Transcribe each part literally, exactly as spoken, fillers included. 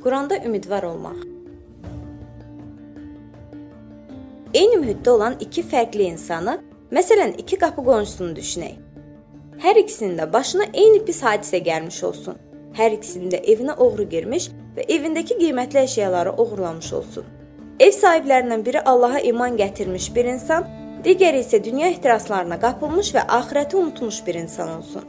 Quranda ümidvar olmaq. Eyni mühitdə olan iki fərqli insanı, məsələn, iki qapı qonşusunu düşünək. Hər ikisinin də başına eyni pis hadisə gəlmiş olsun. Hər ikisinin də evinə oğru girmiş və evindəki qiymətli əşyaları oğurlamış olsun. Ev sahiblərindən biri Allaha iman gətirmiş bir insan, digəri isə dünya ehtiraslarına qapılmış və axirəti unutmuş bir insan olsun.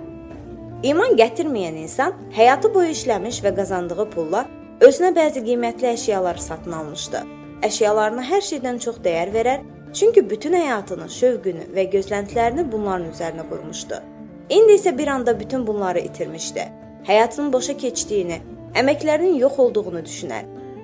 İman gətirməyən insan həyatı boyu işləmiş və qazandığı pulla özünə bəzi qiymətli əşyaları satın almışdı. Əşyalarına hər şeydən çox dəyər verər, çünki bütün həyatını, şövqünü və gözləntilərini bunların üzərinə qurmuşdu. İndi isə bir anda bütün bunları itirmişdi. Həyatının boşa keçdiyini, əməklərinin yox olduğunu düşünər.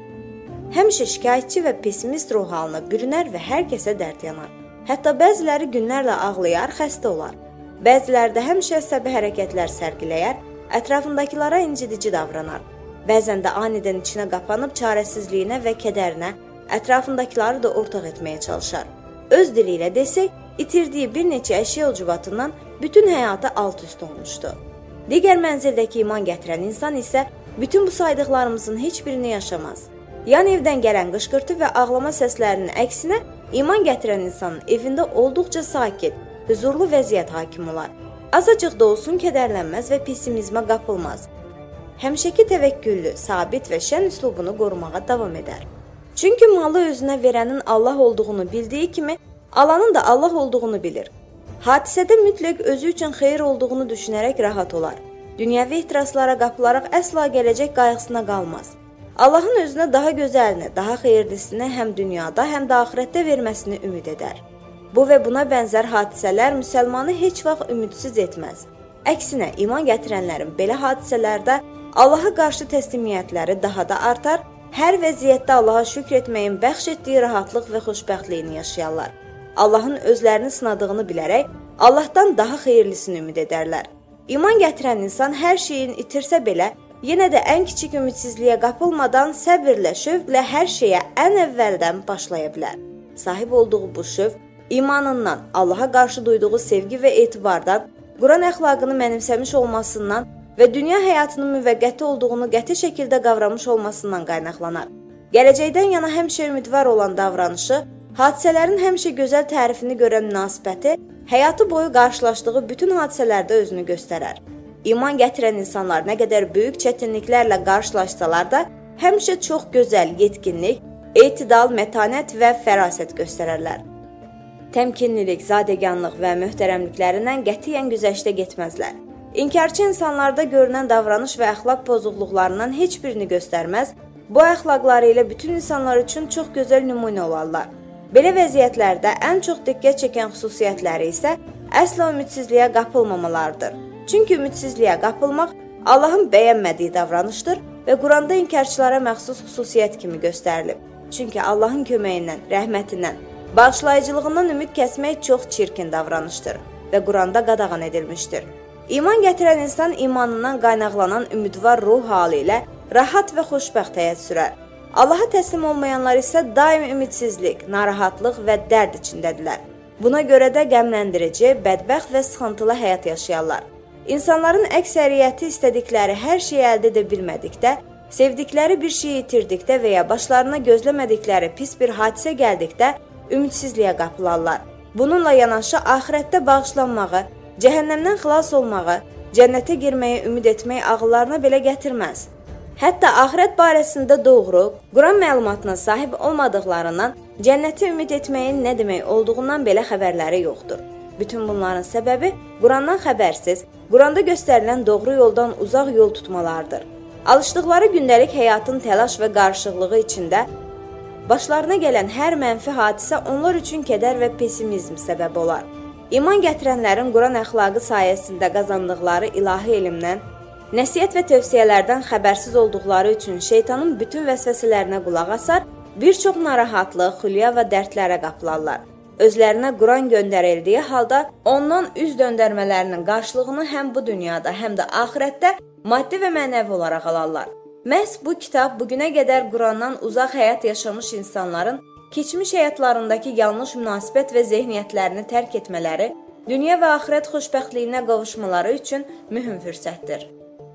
Həmişə şikayətçi və pessimist ruh halına bürünər və hər kəsə dərd yanar. Hətta bəziləri günlərlə ağlayar, xəstə olar. Bəziləri də həmişə əsəbi hərəkətlər sərgiləyər, ətrafındakılara incidici davranar. Bəzən də anidən içinə qapanıb çarəsizliyinə və kədərinə ətrafındakiləri da ortaq etməyə çalışar. Öz dili ilə desək, itirdiyi bir neçə əşya ucubatından bütün həyatı alt-üst olmuşdu. Digər mənzildəki iman gətirən insan isə bütün bu saydıqlarımızın heç birini yaşamaz. Yan evdən gələn qışqırtı və ağlama səslərinin əksinə iman gətirən insanın evində olduqca sakit, huzurlu vəziyyət hakim olar. Azacıq da olsun kədərlənməz və pessimizmə qapılmaz. Həmişəki təvəkküllü, sabit və şən üslubunu qorumağa davam edər. Çünki malı özünə verənin Allah olduğunu bildiyi kimi, alanın da Allah olduğunu bilir. Hadisədə mütləq özü üçün xeyir olduğunu düşünərək rahat olar. Dünyəvi ehtiraslara qapılaraq əsla gələcək qayğısına qalmaz. Allahın özünə daha gözəlini, daha xeyirlisini həm dünyada, həm də axirətdə verməsini ümid edər. Bu və buna bənzər hadisələr müsəlmanı heç vaxt ümidsiz etməz. Əksinə, iman gətirənlərin belə hadisələrdə Allaha qarşı təslimiyyətləri daha da artar, hər vəziyyətdə Allaha şükr etməyin bəxş etdiyi rahatlıq və xoşbəxtliyini yaşayarlar. Allahın özlərini sınadığını bilərək, Allahdan daha xeyirlisini ümid edərlər. İman gətirən insan hər şeyin itirsə belə, yenə də ən kiçik ümidsizliyə qapılmadan səbirlə, şövqlə hər şeyə ən əvvəldən başlaya bilər. Sahib olduğu bu şövq, imanından, Allaha qarşı duyduğu sevgi və etibardan, Quran əxlaqını mənimsəmiş olmasından və dünya həyatının müvəqqəti olduğunu qəti şəkildə qavramış olmasından qaynaqlanar. Gələcəkdən yana həmişə ümidvar olan davranışı, hadisələrin həmişə gözəl tərifini görən münasibəti, həyatı boyu qarşılaşdığı bütün hadisələrdə özünü göstərər. İman gətirən insanlar nə qədər böyük çətinliklərlə qarşılaşsalar da, həmişə çox gözəl yetkinlik, etidal, mətanət və fərasət göstərərlər. Təmkinlilik, zadəganlıq və möhtərəmliklərindən qətiyyən güzəştə getməzlər. İnkarçı insanlarda görünən davranış və əxlaq pozğunluqlarından heç birini göstərməz, bu əxlaqları ilə bütün insanlar üçün çox gözəl nümunə olarlar. Belə vəziyyətlərdə ən çox diqqət çəkən xüsusiyyətləri isə əsla ümidsizliyə qapılmamalardır. Çünki ümidsizliyə qapılmaq Allahın bəyənmədiyi davranışdır və Quranda inkarçılara məxsus xüsusiyyət kimi göstərilib. Çünki Allahın köməyindən, rəhmətindən, bağışlayıcılığından ümid kəsmək çox çirkin davranışdır və Quranda qadağan edilmişdir. İman gətirən insan imanından qaynaqlanan ümidvar ruh halı ilə rahat və xoşbəxt həyat sürər. Allaha təslim olmayanlar isə daim ümidsizlik, narahatlıq və dərd içindədirlər. Buna görə də qəmləndirici, bədbəxt və sıxıntılı həyat yaşayarlar. İnsanların əksəriyyəti istədikləri hər şeyi əldə edə bilmədikdə, sevdikləri bir şeyi itirdikdə və ya başlarına gözləmədikləri pis bir hadisə gəldikdə ümidsizliyə qapılarlar. Bununla yanaşı axirətdə bağışlanmağı, cəhənnəmdən xilas olmağı, cənnətə girməyə ümid etmək ağıllarına belə gətirməz. Hətta axirət barəsində doğru, Quran məlumatına sahib olmadıqlarından cənnətə ümid etməyin nə demək olduğundan belə xəbərləri yoxdur. Bütün bunların səbəbi Qurandan xəbərsiz, Quranda göstərilən doğru yoldan uzaq yol tutmalardır. Alışdıqları gündəlik həyatın təlaş və qarışıqlığı içində başlarına gələn hər mənfi hadisə onlar üçün kədər və pessimizm səbəbi olar. İman gətirənlərin Quran əxlaqı sayəsində qazandıqları ilahi elmdən, nəsihət və tövsiyələrdən xəbərsiz olduqları üçün şeytanın bütün vəsvəsələrinə qulaq asar, bir çox narahatlıq, xülya və dərdlərə qapılarlar. Özlərinə Quran göndərildiyi halda ondan üz döndərmələrinin qarşılığını həm bu dünyada, həm də axirətdə maddi və mənəvi olaraq alarlar. Məhz bu kitab bugünə qədər Qurandan uzaq həyat yaşamış insanların keçmiş həyatlarındakı yanlış münasibət və zehniyyətlərini tərk etmələri, dünya və axirət xoşbəxtliyinə qavuşmaları üçün mühüm fürsətdir.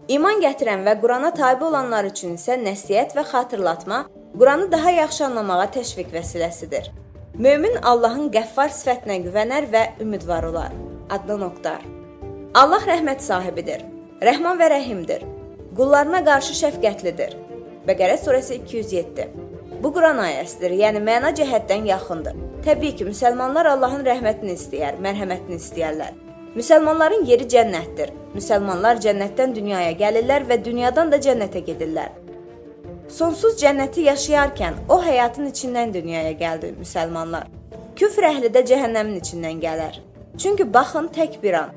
İman gətirən və Qurana tabe olanlar üçün isə nəsihət və xatırlatma Quranı daha yaxşı anlamağa təşviq vəsiləsidir. Mömin Allahın qəffar sifətinə güvənər və ümidvar olar. Adnan Oktar. Allah rəhmət sahibidir, rəhman və rəhimdir. Qullarına qarşı şəfqətlidir. Bəqərə surəsi iki yüz yeddi. Bu Quran ayəsidir, yəni məna cəhətdən yaxındır. Təbii ki, müsəlmanlar Allahın rəhmətini istəyər, mərhəmətini istəyərlər. Müsəlmanların yeri cənnətdir. Müsəlmanlar cənnətdən dünyaya gəlirlər və dünyadan da cənnətə gedirlər. Sonsuz cənnəti yaşayarkən o həyatın içindən dünyaya gəldi müsəlmanlar. Küfr əhli də cəhənnəmin içindən gələr. Çünki baxın tək bir an.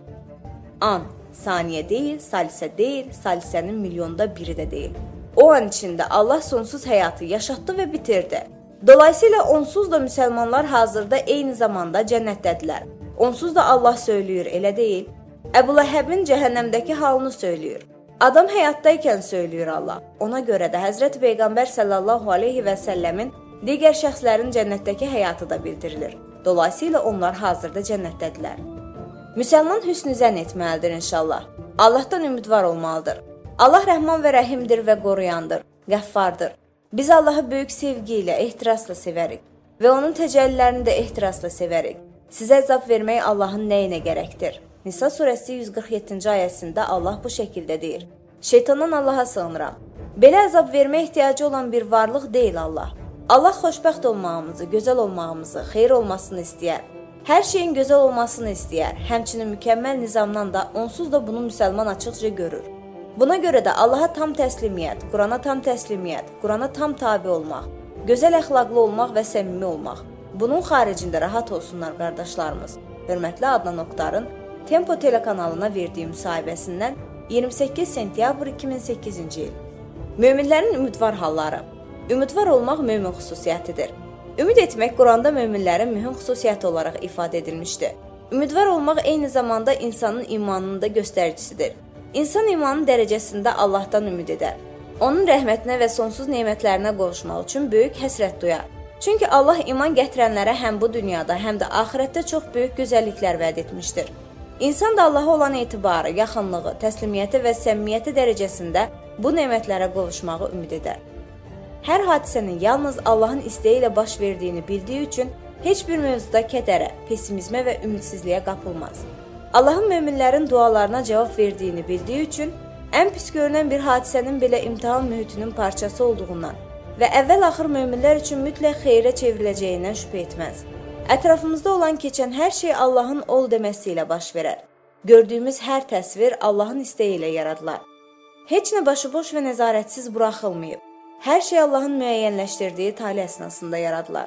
An, saniyə deyil, salisə deyil, salisənin milyonda biri də deyil. O an içində Allah sonsuz həyatı yaşatdı və bitirdi. Dolayısıyla onsuz da müsəlmanlar hazırda eyni zamanda cənnətdədirlər. Onsuz da Allah söylüyor, elə deyil. Əbu Ləhəbin cəhənnəmdəki halını söylüyor. Adam həyatdaykən söylüyor Allah. Ona görə də Həzrət Peyğəmbər sallallahu aleyhi və səlləmin digər şəxslərin cənnətdəki həyatı da bildirilir. Dolayısıyla onlar hazırda cənnətdədirlər. Müsəlman hüsnü zənn etməlidir inşallah. Allahdan ümidvar olmalıdır. Allah rəhman və rəhimdir və qoruyandır, qəffardır. Biz Allahı böyük sevgi ilə, ehtirasla sevərik və onun təcəllilərini də ehtirasla sevərik. Sizə əzab vermək Allahın nəyinə gərəkdir? Nisa surəsi yüz qırx yeddinci ayəsində Allah bu şəkildə deyir. Şeytandan Allaha sığınıram. Belə əzab vermə ehtiyacı olan bir varlıq deyil Allah. Allah xoşbəxt olmağımızı, gözəl olmağımızı, xeyir olmasını istəyər. Hər şeyin gözəl olmasını istəyər. Həmçinin mükəmməl nizamdan da onsuz da bunu müsəlman açıqca görür. Buna görə də Allaha tam təslimiyyət, Qurana tam təslimiyyət, Qurana tam tabi olmaq, gözəl əxlaqlı olmaq və səmimi olmaq. Bunun xaricində rahat olsunlar qardaşlarımız. Hörmətli Adnan Oktarın Tempo telekanalına verdiyi müsahibəsindən iyirmi səkkiz sentyabr iki min səkkizinci il. Möminlərin ümidvar halları. Ümidvar olmaq mömin xüsusiyyətidir. Ümid etmək Quranda möminlərin mühüm xüsusiyyəti olaraq ifadə edilmişdir. Ümidvar olmaq eyni zamanda insanın imanının da göstəricisidir. İnsan imanın dərəcəsində Allahdan ümid edər. Onun rəhmətinə və sonsuz nemətlərinə qovuşmaq üçün böyük həsrət duyar. Çünki Allah iman gətirənlərə həm bu dünyada, həm də axirətdə çox böyük gözəlliklər vəd etmişdir. İnsan da Allaha olan etibarı, yaxınlığı, təslimiyyəti və səmimiyyəti dərəcəsində bu nemətlərə qovuşmağı ümid edər. Hər hadisənin yalnız Allahın istəyi ilə baş verdiyini bildiyi üçün heç bir mövzuda kədərə, pesimizmə və ümidsizliyə qapılmaz. Allahın möminlərin dualarına cavab verdiyini bildiyi üçün ən pis görünən bir hadisənin belə imtahan mühitinin parçası olduğundan və əvvəl-axır möminlər üçün mütləq xeyrə çevriləcəyindən şübhə etməz. Ətrafımızda olan keçən hər şey Allahın ol deməsi ilə baş verər. Gördüyümüz hər təsvir Allahın istəyi ilə yaradılar. Heç nə başıboş və nəzarətsiz buraxılmayıb. Hər şey Allahın müəyyənləşdirdiyi tali əsnasında yaradılar.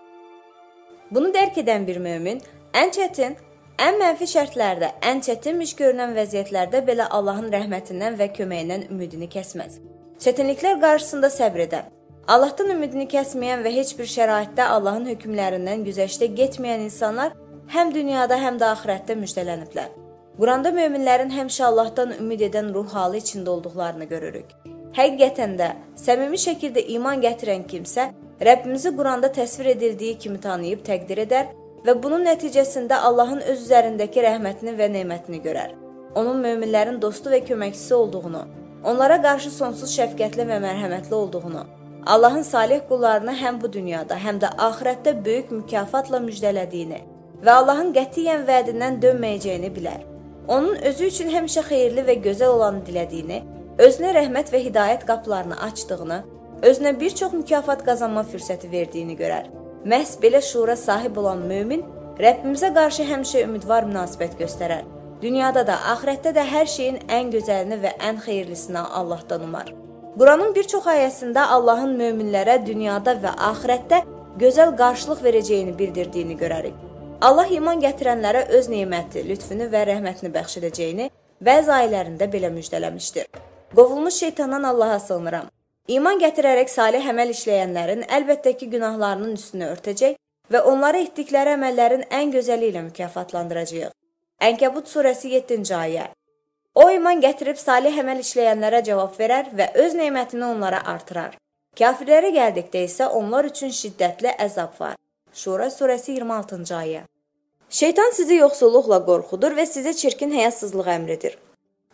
Bunu dərk edən bir mömin ən çətin, ən mənfi şərtlərdə, ən çətinmiş görünən vəziyyətlərdə belə Allahın rəhmətindən və köməyindən ümidini kəsməz. Çətinliklər qarşısında səbr edən, Allahdan ümidini kəsməyən və heç bir şəraitdə Allahın hökmlərindən güzəştə getməyən insanlar həm dünyada, həm də axirətdə müjdələniblər. Quranda möminlərin həmişə Allahdan ümid edən ruh halı içində olduqlarını görürük. Həqiqətən də, səmimi şəkildə iman gətirən kimsə, Rəbbimizi Quranda təsvir edildiyi kimi tanıyıb təqdir edər və bunun nəticəsində Allahın öz üzərindəki rəhmətini və nemətini görər. Onun möminlərin dostu və köməkçisi olduğunu, onlara qarşı sonsuz şəfqətli və mərhəmətli olduğunu, Allahın salih qullarını həm bu dünyada, həm də axirətdə böyük mükafatla müjdələdiyini və Allahın qətiyyən vədindən dönməyəcəyini bilər. Onun özü üçün həmişə xeyirli və gözəl olanı dilədiyini, özünə rəhmət və hidayət qapılarını açdığını, özünə bir çox mükafat qazanma fürsəti verdiyini görər. Məhz belə şuura sahib olan mömin, Rəbbimizə qarşı həmişə ümidvar münasibət göstərər. Dünyada da, axirətdə də hər şeyin ən gözəlini və ən xeyirlisini Allahdan umar. Quranın bir çox ayəsində Allahın möminlərə dünyada və axirətdə gözəl qarşılıq verəcəyini bildirdiyini görərik. Allah iman gətirənlərə öz neməti, lütfünü və rəhmətini bəxş edəcəyini bəzi ayələrində belə müjdələmişdir. Qovulmuş şeytandan Allaha sığınıram. İman gətirərək salih əməl işləyənlərin əlbəttə ki, günahlarının üstünü örtəcək və onlara etdikləri əməllərin ən gözəli ilə mükafatlandıracağıq. Ənkəbut surəsi yeddinci ayə. O iman gətirib salih əməl işləyənlərə cavab verər və öz nemətini onlara artırar. Kafirlərə gəldikdə isə onlar üçün şiddətli əzab var. Şura surəsi iyirmi altıncı ayə. Şeytan sizi yoxsulluqla qorxudur və sizə çirkin həyasızlıq əmridir.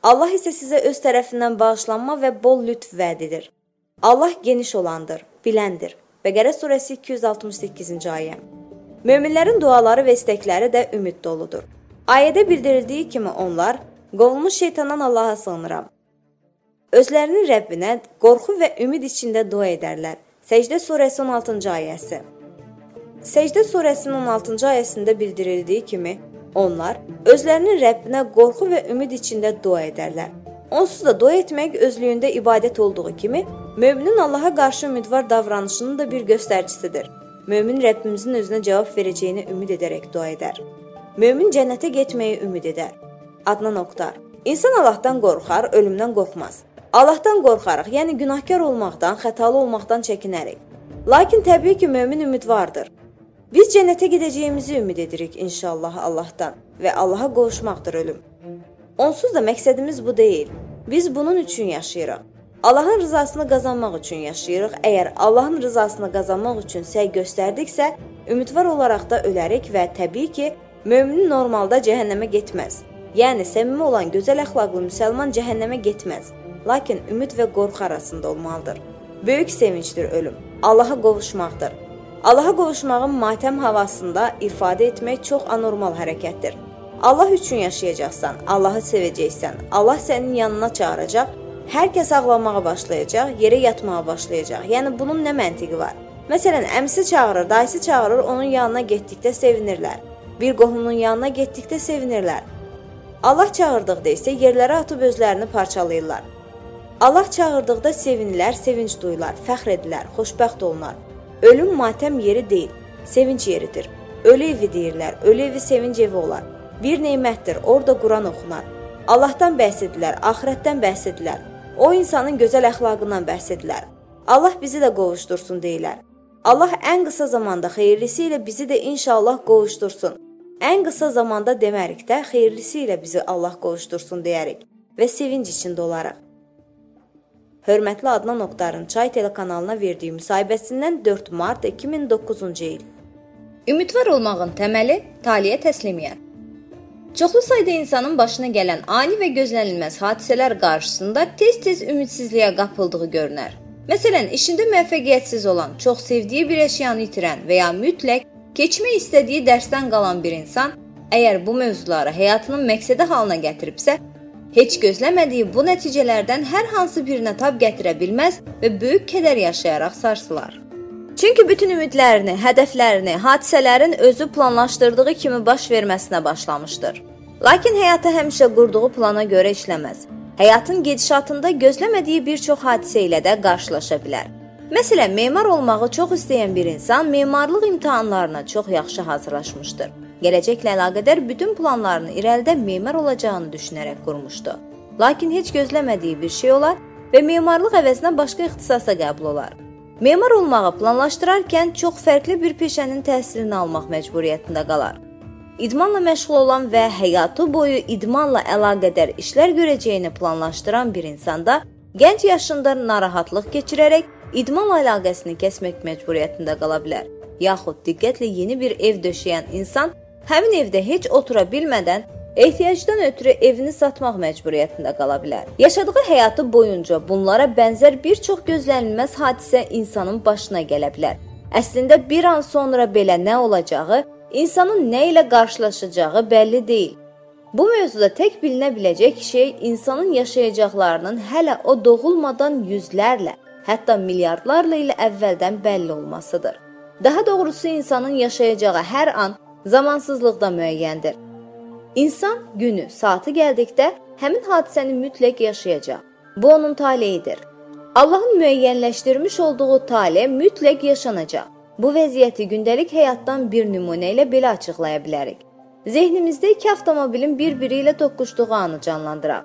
Allah isə sizə öz tərəfindən bağışlanma və bol lütf vəd edir. Allah geniş olandır, biləndir. Bəqərə surəsi iki yüz altmış səkkizinci ayə. Möminlərin duaları və istəkləri də ümid doludur. Ayədə bildirildiyi kimi onlar, qovulmuş şeytandan Allaha sığınıram. Özlərinin Rəbbinə qorxu və ümid içində dua edərlər. Səcdə surəsi on altıncı ayəsi. Səcdə surəsinin on altıncı ayəsində bildirildiyi kimi, onlar özlərinin Rəbbinə qorxu və ümid içində dua edərlər. Onsuz da dua etmək özlüyündə ibadət olduğu kimi, möminin Allaha qarşı ümidvar davranışının da bir göstəricisidir. Mömin Rəbbimizin özünə cavab verəcəyini ümid edərək dua edər. Mömin cənnətə getməyi ümid edər. Adnan Oktar. İnsan Allahdan qorxar, ölümdən qorxmaz. Allahdan qorxarıq, yəni günahkar olmaqdan, xətalı olmaqdan çəkinərik. Lakin təbii ki, mömin ümidvardır. Biz cənnətə gedəcəyimizi ümid edirik inşallah Allahdan və Allaha qovuşmaqdır ölüm. Onsuz da məqsədimiz bu deyil. Biz bunun üçün yaşayırıq. Allahın rızasını qazanmaq üçün yaşayırıq. Əgər Allahın rızasını qazanmaq üçün səy göstərdiksə, ümidvar olaraq da ölərik və təbii ki, mömin normalda cəhənnəmə getməz. Yəni, səmimi olan gözəl əxlaqlı müsəlman cəhənnəmə getməz. Lakin ümid və qorxu arasında olmalıdır. Böyük sevincdir ölüm. Allaha qovuşmaqdır. Allaha qovuşmağın matəm havasında ifadə etmək çox anormal hərəkətdir. Allah üçün yaşayacaqsan, Allahı sevəcəksən, Allah sənin yanına çağıracaq, hər kəs ağlamağa başlayacaq, yerə yatmağa başlayacaq. Yəni, bunun nə məntiqi var? Məsələn, əmsi çağırır, dayısı çağırır, onun yanına getdikdə sevinirlər. Bir qohumunun yanına getdikdə sevinirlər. Allah çağırdıqda isə yerlərə atıb özlərini parçalayırlar. Allah çağırdıqda sevinirlər, sevinç duyurlar, fəxr edirlər, xoşbəxt olurlar. Ölüm matəm yeri deyil, sevinç yeridir. Ölü evi deyirlər, ölü evi sevinç evi olar. Bir neymətdir, orada Quran oxunar. Allahdan bəhs edirlər, axirətdən bəhs edirlər. O insanın gözəl əxlaqından bəhs edirlər. Allah bizi də qovuşdursun deyirlər. Allah ən qısa zamanda xeyirlisi ilə bizi də inşallah qovuşdursun. Ən qısa zamanda demərik də, xeyirlisi ilə bizi Allah qovuşdursun deyərik və sevinç içində olaraq. Hörmətli Adnan Oktarın Çay telekanalına verdiyi müsahibəsindən dörd mart iki min doqquzuncu il. Ümidvar olmağın təməli taliyə təslimiyyət. Çoxlu sayda insanın başına gələn ani və gözlənilməz hadisələr qarşısında tez-tez ümidsizliyə qapıldığı görünər. Məsələn, işində müvəffəqiyyətsiz olan, çox sevdiyi bir əşyanı itirən və ya mütləq keçmək istədiyi dərsdən qalan bir insan, əgər bu mövzuları həyatının məqsədi halına gətiribsə, heç gözləmədiyi bu nəticələrdən hər hansı birinə tab gətirə bilməz və böyük kədər yaşayaraq sarsılar. Çünki bütün ümidlərini, hədəflərini, hadisələrin özü planlaşdırdığı kimi baş verməsinə başlamışdır. Lakin həyata həmişə qurduğu plana görə işləməz. Həyatın gedişatında gözləmədiyi bir çox hadisə ilə də qarşılaşa bilər. Məsələn, memar olmağı çox istəyən bir insan memarlıq imtahanlarına çox yaxşı hazırlaşmışdır. Gələcəklə əlaqədar bütün planlarını irəlidə memar olacağını düşünərək qurmuşdu. Lakin heç gözləmədiyi bir şey olar və memarlıq əvəzinə başqa ixtisasa qəbul olar. Memar olmağı planlaşdırarkən çox fərqli bir peşənin təhsilini almaq məcburiyyətində qalar. İdmanla məşğul olan və həyatı boyu idmanla əlaqədar işlər görəcəyini planlaşdıran bir insanda gənc yaşında narahatlıq keçirərək idmanla əlaqəsini kəsmək məcburiyyətində qala bilər. Yaxud diqqətlə yeni bir ev döşəyən insan həmin evdə heç otura bilmədən ehtiyacdan ötürü evini satmaq məcburiyyətində qala bilər. Yaşadığı həyatı boyunca bunlara bənzər bir çox gözlənilməz hadisə insanın başına gələ bilər. Əslində bir an sonra belə nə olacağı, insanın nə ilə qarşılaşacağı bəlli deyil. Bu mövzuda tək bilinə biləcək şey insanın yaşayacaqlarının hələ o doğulmadan yüzlərlə, hətta milyardlarla ilə əvvəldən bəlli olmasıdır. Daha doğrusu insanın yaşayacağı hər an zamansızlıqda müəyyəndir. İnsan günü, saatı gəldikdə həmin hadisəni mütləq yaşayacaq. Bu onun taleyidir. Allahın müəyyənləşdirmiş olduğu tale mütləq yaşanacaq. Bu vəziyyəti gündəlik həyatdan bir nümunə ilə belə açıqlaya bilərik. Zehnimizdə iki avtomobilin bir-biri ilə toqquşduğu anı canlandıraq.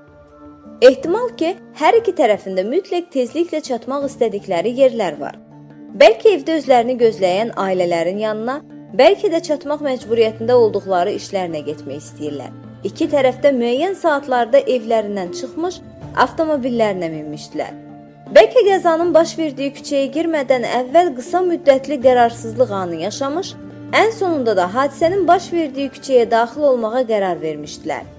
Ehtimal ki, hər iki tərəfində mütləq tezliklə çatmaq istədikləri yerlər var. Bəlkə evdə özlərini gözləyən ailələrin yanına, bəlkə də çatmaq məcburiyyətində olduqları işlərinə getmək istəyirlər. İki tərəfdə müəyyən saatlarda evlərindən çıxmış, avtomobillərinə minmişdilər. Bəlkə qəzanın baş verdiyi küçəyə girmədən əvvəl qısa müddətli qərarsızlıq anı yaşamış, ən sonunda da hadisənin baş verdiyi küçəyə daxil olmağa qərar vermişdilər.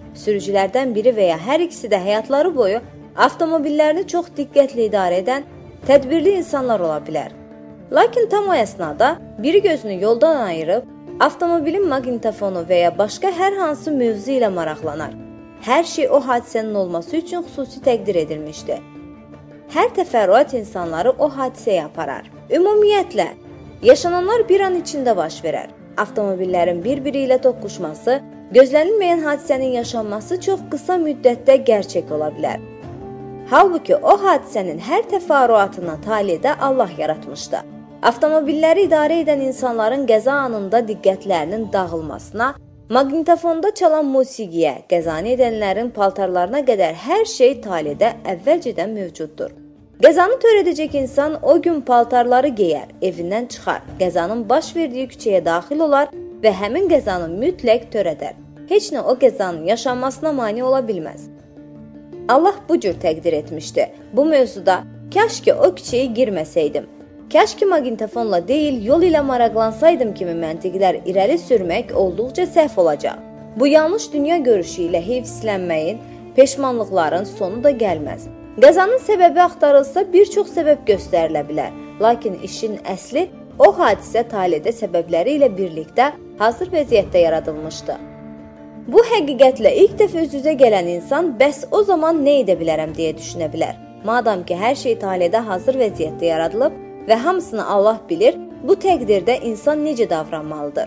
Sürücülərdən biri və ya hər ikisi də həyatları boyu avtomobillərini çox diqqətli idarə edən, tədbirli insanlar ola bilər. Lakin tam o əsnada biri gözünü yoldan ayırıb, avtomobilin maqnitofonu və ya başqa hər hansı mövzu ilə maraqlanar. Hər şey o hadisənin olması üçün xüsusi təqdir edilmişdi. Hər təfərrüat insanları o hadisəyə aparar. Ümumiyyətlə, yaşananlar bir an içində baş verər. Avtomobillərin bir-biri ilə toqquşması, gözlənilməyən hadisənin yaşanması çox qısa müddətdə gerçək ola bilər. Halbuki o hadisənin hər təfərrüatını taledə Allah yaratmışdı. Avtomobilləri idarə edən insanların qəza anında diqqətlərinin dağılmasına, maqnitofonda çalan musiqiyə, qəzanı edənlərin paltarlarına qədər hər şey taledə əvvəlcədən mövcuddur. Qəzanı törədəcək insan o gün paltarları geyər, evindən çıxar, qəzanın baş verdiyi küçəyə daxil olar və həmin qəzanı mütləq törədər. Heç nə o qəzanın yaşanmasına mane ola bilməz. Allah bu cür təqdir etmişdi. Bu mövzuda, kaş ki o küçəyə girməsəydim, kaş ki maqnitofonla deyil, yol ilə maraqlansaydım kimi məntiqlər irəli sürmək olduqca səhv olacaq. Bu yanlış dünya görüşü ilə heyfsilənməyin, peşmanlıqların sonu da gəlməz. Qəzanın səbəbi axtarılsa bir çox səbəb göstərilə bilər, lakin işin əsli o hadisə taledə səbəbləri ilə birlikdə hazır vəziyyətdə yaradılmışdı. Bu həqiqətlə ilk dəfə üz-üzə gələn insan bəs o zaman nə edə bilərəm deyə düşünə bilər. Madam ki hər şey taledə hazır vəziyyətdə yaradılıb və hamısını Allah bilir, bu təqdirdə insan necə davranmalıdır?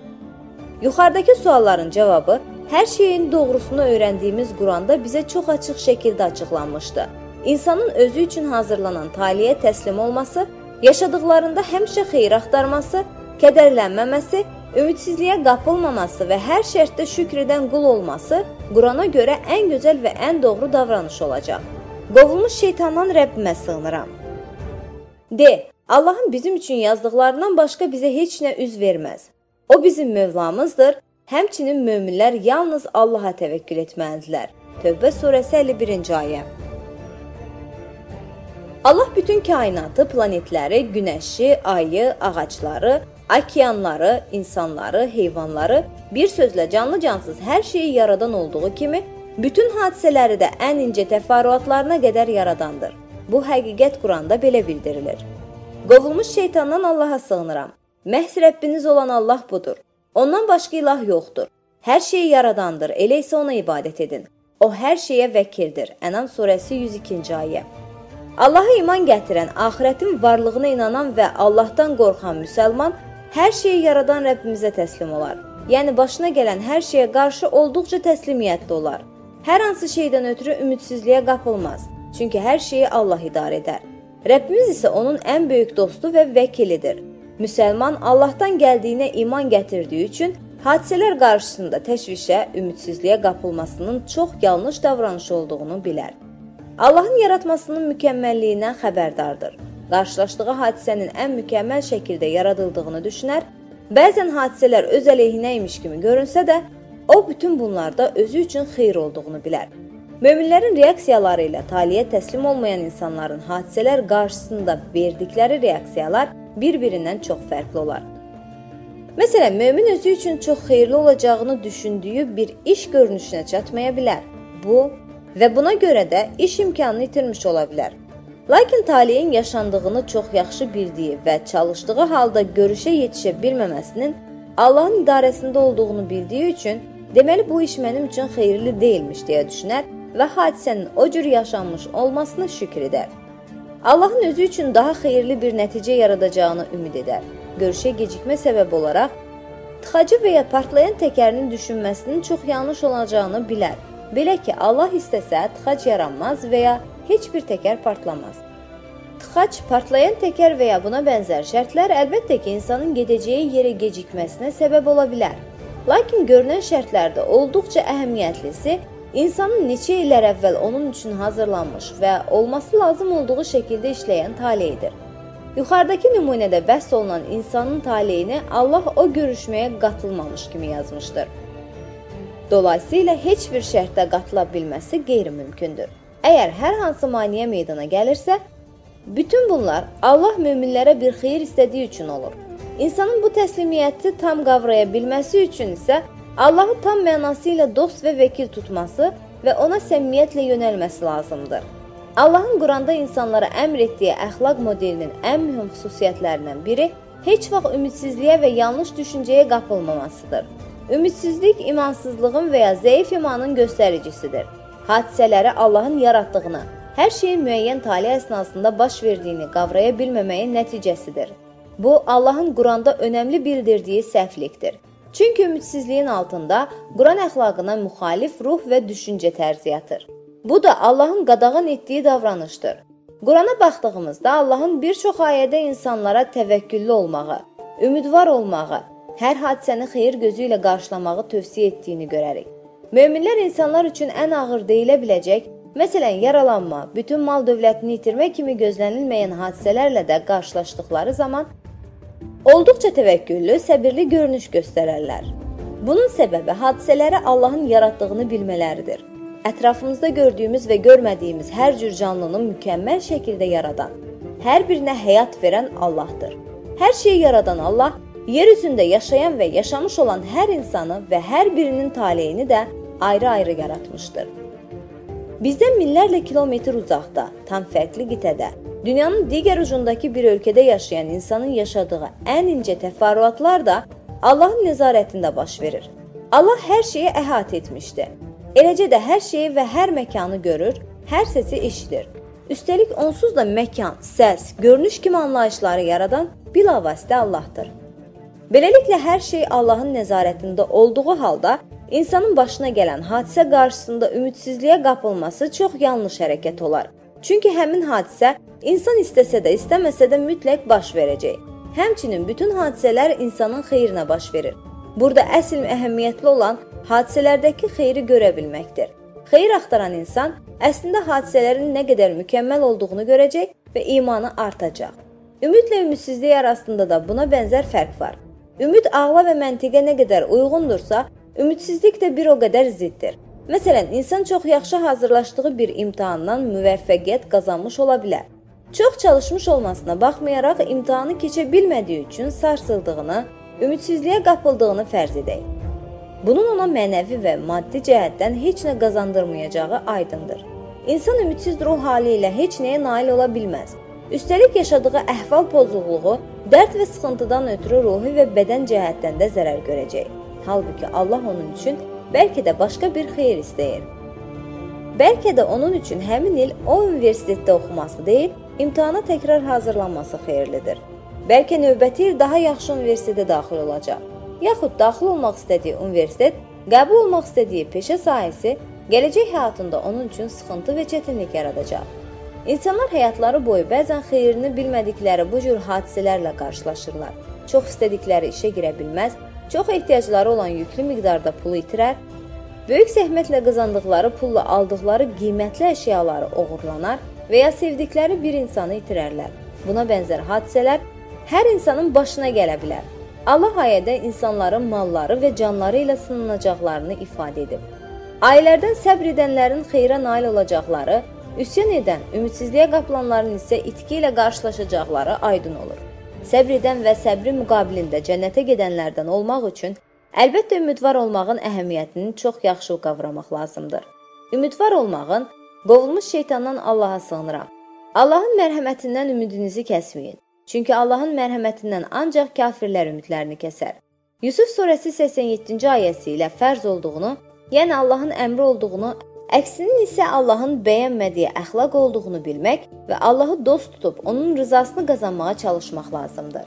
Yuxarıdakı sualların cavabı hər şeyin doğrusunu öyrəndiyimiz Quranda bizə çox açıq şəkildə açıqlanmışdı. İnsanın özü üçün hazırlanan taliyə təslim olması, yaşadıqlarında həmişə xeyir axtarması, kədərlənməməsi, ümidsizliyə qapılmaması və hər şərtdə şükr edən qul olması Qurana görə ən gözəl və ən doğru davranış olacaq. Qovulmuş şeytandan Rəbbimə sığınıram. De, Allahın bizim üçün yazdıqlarından başqa bizə heç nə üz verməz. O bizim Mövlamızdır, həmçinin möminlər yalnız Allaha təvəkkül etməlidirlər. Tövbə surəsi əlli birinci ayə. Allah bütün kainatı, planetləri, günəşi, ayı, ağacları, okeanları, insanları, heyvanları, bir sözlə canlı-cansız hər şeyi yaradan olduğu kimi, bütün hadisələri də ən incə təfərrüatlarına qədər yaradandır. Bu həqiqət Quranda belə bildirilir. Qovulmuş şeytandan Allaha sığınıram. Məhz Rəbbiniz olan Allah budur. Ondan başqa ilah yoxdur. Hər şeyi yaradandır, elə isə ona ibadət edin. O hər şeyə vəkildir. Ənam surəsi yüz ikinci ayə. Allaha iman gətirən, axirətin varlığına inanan və Allahdan qorxan müsəlman hər şeyi yaradan Rəbbimizə təslim olar. Yəni başına gələn hər şeyə qarşı olduqca təslimiyyətli olar. Hər hansı şeydən ötürü ümidsizliyə qapılmaz. Çünki hər şeyi Allah idarə edər. Rəbbimiz isə onun ən böyük dostu və vəkilidir. Müsəlman Allahdan gəldiyinə iman gətirdiyi üçün hadisələr qarşısında təşvişə, ümidsizliyə qapılmasının çox yanlış davranış olduğunu bilər. Allahın yaratmasının mükəmməlliyindən xəbərdardır. Qarşılaşdığı hadisənin ən mükəmməl şəkildə yaradıldığını düşünər, bəzən hadisələr öz əleyhinə imiş kimi görünsə də, o bütün bunlarda özü üçün xeyir olduğunu bilər. Möminlərin reaksiyaları ilə taliyə təslim olmayan insanların hadisələr qarşısında verdikləri reaksiyalar bir-birindən çox fərqli olar. Məsələn, mömin özü üçün çox xeyirli olacağını düşündüyü bir iş görünüşünə çatmaya bilər. Bu və buna görə də iş imkanını itirmiş ola bilər. Lakin taliyin yaşandığını çox yaxşı bildiyi və çalışdığı halda görüşə yetişə bilməməsinin Allahın idarəsində olduğunu bildiyi üçün, deməli bu iş mənim üçün xeyirli deyilmiş deyə düşünər və hadisənin o cür yaşanmış olmasına şükür edər. Allahın özü üçün daha xeyirli bir nəticə yaradacağını ümid edər. Görüşə gecikmə səbəb olaraq, tıxacı və ya partlayan təkərinin düşünməsinin çox yanlış olacağını bilər. Belə ki, Allah istəsə tıxac yaranmaz və ya heç bir təkər partlamaz. Tıxac, partlayan təkər və ya buna bənzər şərtlər əlbəttə ki, insanın gedəcəyi yerə gecikməsinə səbəb ola bilər. Lakin görünən şərtlərdə olduqca əhəmiyyətlisi, insanın neçə illər əvvəl onun üçün hazırlanmış və olması lazım olduğu şəkildə işləyən taleyidir. Yuxarıdakı nümunədə bəhs olunan insanın taleyini Allah o görüşməyə qatılmamış kimi yazmışdır. Dolayısıyla heç bir şərtdə qatıla bilməsi qeyri-mümkündür. Əgər hər hansı maneə meydana gəlirsə, bütün bunlar Allah möminlərə bir xeyir istədiyi üçün olur. İnsanın bu təslimiyyəti tam qavraya bilməsi üçün isə Allahı tam mənasıyla dost və vəkil tutması və ona səmimiyyətlə yönəlməsi lazımdır. Allahın Quranda insanlara əmr etdiyi əxlaq modelinin ən mühüm xüsusiyyətlərindən biri heç vaxt ümidsizliyə və yanlış düşüncəyə qapılmamasıdır. Ümidsizlik imansızlığın və ya zəif imanın göstəricisidir. Hadisələri Allahın yaratdığını, hər şeyin müəyyən tali əsnasında baş verdiyini qavraya bilməməyin nəticəsidir. Bu, Allahın Quranda önəmli bildirdiyi səhvlikdir. Çünki ümidsizliyin altında Quran əxlaqına müxalif ruh və düşüncə tərzi yatır. Bu da Allahın qadağan etdiyi davranışdır. Qurana baxdığımızda Allahın bir çox ayədə insanlara təvəkküllü olmağı, ümidvar olmağı, hər hadisəni xeyir gözü ilə qarşılamağı tövsiyə etdiyini görərik. Möminlər insanlar üçün ən ağır deyilə biləcək, məsələn, yaralanma, bütün mal dövlətini itirmək kimi gözlənilməyən hadisələrlə də qarşılaşdıqları zaman olduqca təvəkküllü, səbirli görünüş göstərərlər. Bunun səbəbi hadisələri Allahın yaratdığını bilmələridir. Ətrafımızda gördüyümüz və görmədiyimiz hər cür canlını mükəmməl şəkildə yaradan, hər birinə həyat verən Allahdır. Hər şeyi yaradan Allah, yer üzündə yaşayan və yaşamış olan hər insanı və hər birinin taleyini də ayrı-ayrı yaratmışdır. Bizdən minlərlə kilometr uzaqda, tam fərqli qitədə, dünyanın digər ucundakı bir ölkədə yaşayan insanın yaşadığı ən incə təfərrüatlar da Allahın nəzarətində baş verir. Allah hər şeyi əhatə etmişdir. Eləcə də hər şeyi və hər məkanı görür, hər səsi eşidir. Üstəlik onsuz da məkan, səs, görünüş kimi anlayışları yaradan bilavasitə Allahdır. Beləliklə hər şey Allahın nəzarətində olduğu halda insanın başına gələn hadisə qarşısında ümidsizliyə qapılması çox yanlış hərəkət olar. Çünki həmin hadisə insan istəsə də, istəməsə də mütləq baş verəcək. Həmçinin bütün hadisələr insanın xeyrinə baş verir. Burada əsl əhəmiyyətli olan hadisələrdəki xeyri görə bilməkdir. Xeyir axtaran insan əslində hadisələrin nə qədər mükəmməl olduğunu görəcək və imanı artacaq. Ümidlə ümidsizlik arasında da buna bənzər fərq var. Ümid ağla və məntiqə nə qədər uyğundursa, ümidsizlik də bir o qədər ziddir. Məsələn, insan çox yaxşı hazırlaşdığı bir imtahandan müvəffəqiyyət qazanmış ola bilər. Çox çalışmış olmasına baxmayaraq imtahanı keçə bilmədiyi üçün sarsıldığını, ümidsizliyə qapıldığını fərz edək. Bunun ona mənəvi və maddi cəhətdən heç nə qazandırmayacağı aydındır. İnsan ümidsiz ruh hali ilə heç nəyə nail ola bilməz. Üstəlik yaşadığı əhval pozğunluğu, dərd və sıxıntıdan ötürü ruhi və bədən cəhətdən də zərər görəcək. Halbuki Allah onun üçün bəlkə də başqa bir xeyir istəyir. Bəlkə də onun üçün həmin il o universitetdə oxuması deyil, imtahana təkrar hazırlanması xeyirlidir. Bəlkə növbəti il daha yaxşı universitetə daxil olacaq. Yaxud daxil olmaq istədiyi universitet, qəbul olmaq istədiyi peşə sahəsi gələcək həyatında onun üçün sıxıntı və çətinlik yaradacaq. İnsanlar həyatları boyu bəzən xeyrini bilmədikləri bu cür hadisələrlə qarşılaşırlar. Çox istədikləri işə girə bilməz, çox ehtiyacları olan yüklü miqdarda pulu itirər, böyük zəhmətlə qazandıqları pulla aldıqları qiymətli əşyaları oğurlanar və ya sevdikləri bir insanı itirərlər. Buna bənzər hadisələr hər insanın başına gələ bilər. Allah ayədə insanların malları və canları ilə sınanacaqlarını ifadə edib. Ayələrdən səbr edənlərin xeyrə nail olacaqları, üsyan edən, ümidsizliyə qapılanların isə itki ilə qarşılaşacaqları aydın olur. Səbr edən və səbri müqabilində cənnətə gedənlərdən olmaq üçün əlbəttə ümidvar olmağın əhəmiyyətini çox yaxşı qavramaq lazımdır. Ümidvar olmağın, qovulmuş şeytandan Allaha sığınıram. Allahın mərhəmətindən ümidinizi kəsməyin. Çünki Allahın mərhəmətindən ancaq kafirlər ümidlərini kəsər. Yusuf surəsi səksən yeddinci ayəsi ilə fərz olduğunu, yəni Allahın əmri olduğunu, əksinin isə Allahın bəyənmədiyi əxlaq olduğunu bilmək və Allahı dost tutub onun rızasını qazanmağa çalışmaq lazımdır.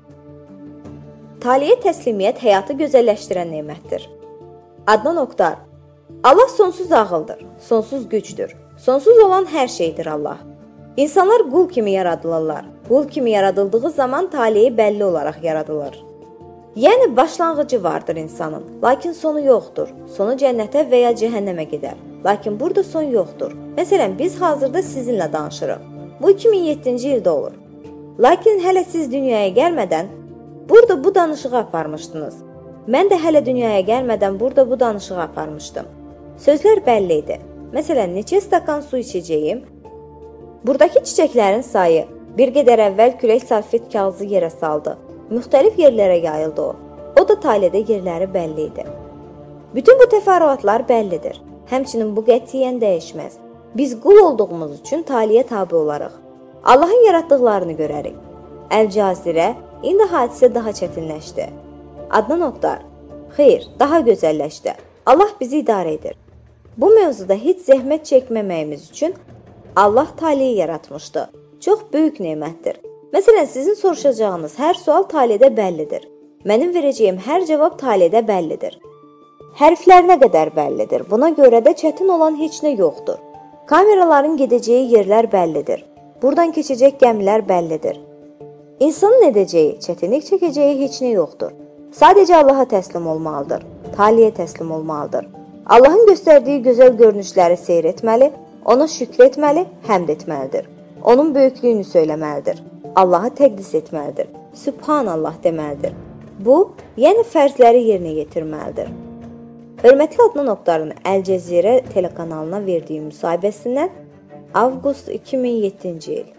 Taliyə təslimiyyət həyatı gözəlləşdirən nemətdir. Adnan Oktar. Allah sonsuz ağıldır, sonsuz gücdür, sonsuz olan hər şeydir Allah. İnsanlar qul kimi yaradılırlar. Qul kimi yaradıldığı zaman taleyi bəlli olaraq yaradılır. Yəni başlanğıcı vardır insanın, lakin sonu yoxdur. Sonu cənnətə və ya cəhənnəmə gedər. Lakin burada son yoxdur. Məsələn, biz hazırda sizinlə danışırıq. Bu iki min yeddinci ildə olur. Lakin hələ siz dünyaya gəlmədən burada bu danışığı aparmışdınız. Mən də hələ dünyaya gəlmədən burada bu danışığı aparmışdım. Sözlər bəlli idi. Məsələn, neçə stakan su içəcəyim? Buradakı çiçəklərin sayı bir qədər əvvəl külək salfet kağızı yerə saldı. Müxtəlif yerlərə yayıldı o. O da talidə yerləri bəlli idi. Bütün bu təfərrüatlar bəllidir. Həmçinin bu qətiyyən dəyişməz. Biz qul olduğumuz üçün taliyə tabe olarıq. Allahın yaratdıqlarını görərik. Əl-Cazirə, indi hadisə daha çətinləşdi. Adnan Oktar, xeyr, daha gözəlləşdi. Allah bizi idarə edir. Bu mövzuda heç zəhmət çəkməməyimiz üçün Allah taliyi yaratmışdı. Çox böyük nemətdir. Məsələn, sizin soruşacağınız hər sual talidə bəllidir. Mənim verəcəyim hər cavab talidə bəllidir. Hərflərinə qədər bəllidir. Buna görə də çətin olan heç nə yoxdur. Kameraların gedəcəyi yerlər bəllidir. Buradan keçəcək gəmilər bəllidir. İnsanın edəcəyi, çətinlik çəkəcəyi heç nə yoxdur. Sadəcə Allaha təslim olmalıdır. Taliyə təslim olmalıdır. Allahın göstərdiyi gözəl görünüşləri seyr etməli, ona şükr etməli, həmd etməlidir. Onun böyüklüyünü söyləməlidir. Allahı təqdis etməlidir. Sübhanallah deməlidir. Bu, yəni fərzləri yerinə yetirməlidir. Hörmətli Adnan Oktarın Əl-Cəzirə telekanalına verdiyi müsahibəsindən avqust iki min yeddinci il.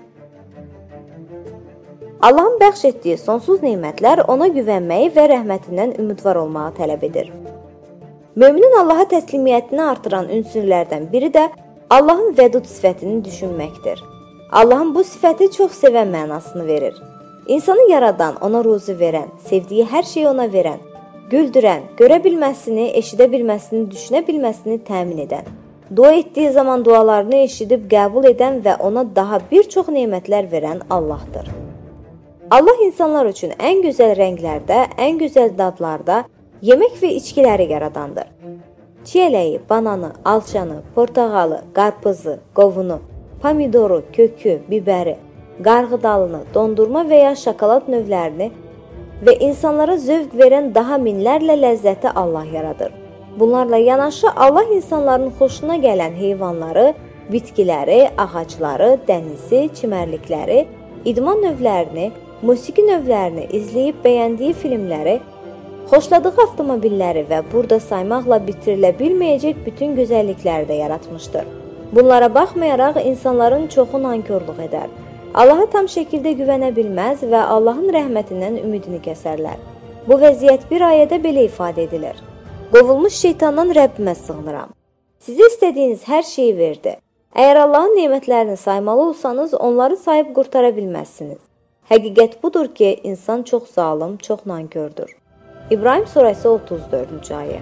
Allahın bəxş etdiyi sonsuz nemətlər ona güvənməyi və rəhmətindən ümidvar olmağı tələb edir. Möminin Allaha təslimiyyətini artıran ünsürlərdən biri də Allahın vədud sifətini düşünməkdir. Allahın bu sifəti çox sevən mənasını verir. İnsanı yaradan, ona ruzi verən, sevdiyi hər şeyi ona verən, güldürən, görə bilməsini, eşidə bilməsini, düşünə bilməsini təmin edən, dua etdiyi zaman dualarını eşidib qəbul edən və ona daha bir çox nemətlər verən Allahdır. Allah insanlar üçün ən gözəl rənglərdə, ən gözəl dadlarda yemək və içkiləri yaradandır. Çiyələyi, bananı, alçanı, portağalı, qarpızı, qovunu, pomidoru, kökü, bibəri, qarğıdalını, dondurma və ya şokolad növlərini və insanlara zövq verən daha minlərlə ləzzəti Allah yaradır. Bunlarla yanaşı Allah insanların xoşuna gələn heyvanları, bitkiləri, ağacları, dənizi, çimərlikləri, idman növlərini, musiqi növlərini, izləyib bəyəndiyi filmləri, xoşladığı avtomobilləri və burada saymaqla bitirilə bilməyəcək bütün gözəllikləri də yaratmışdır. Bunlara baxmayaraq insanların çoxu nankorluq edər. Allaha tam şəkildə güvənə bilməz və Allahın rəhmətindən ümidini kəsərlər. Bu vəziyyət bir ayədə belə ifadə edilir. Qovulmuş şeytandan Rəbbimə sığınıram. Sizə istədiyiniz hər şeyi verdi. Əgər Allahın nemətlərini saymalı olsanız, onları sayıb qurtara bilməzsiniz. Həqiqət budur ki, insan çox zalım, çox nankördür. İbrahim surəsi otuz dördüncü ayə.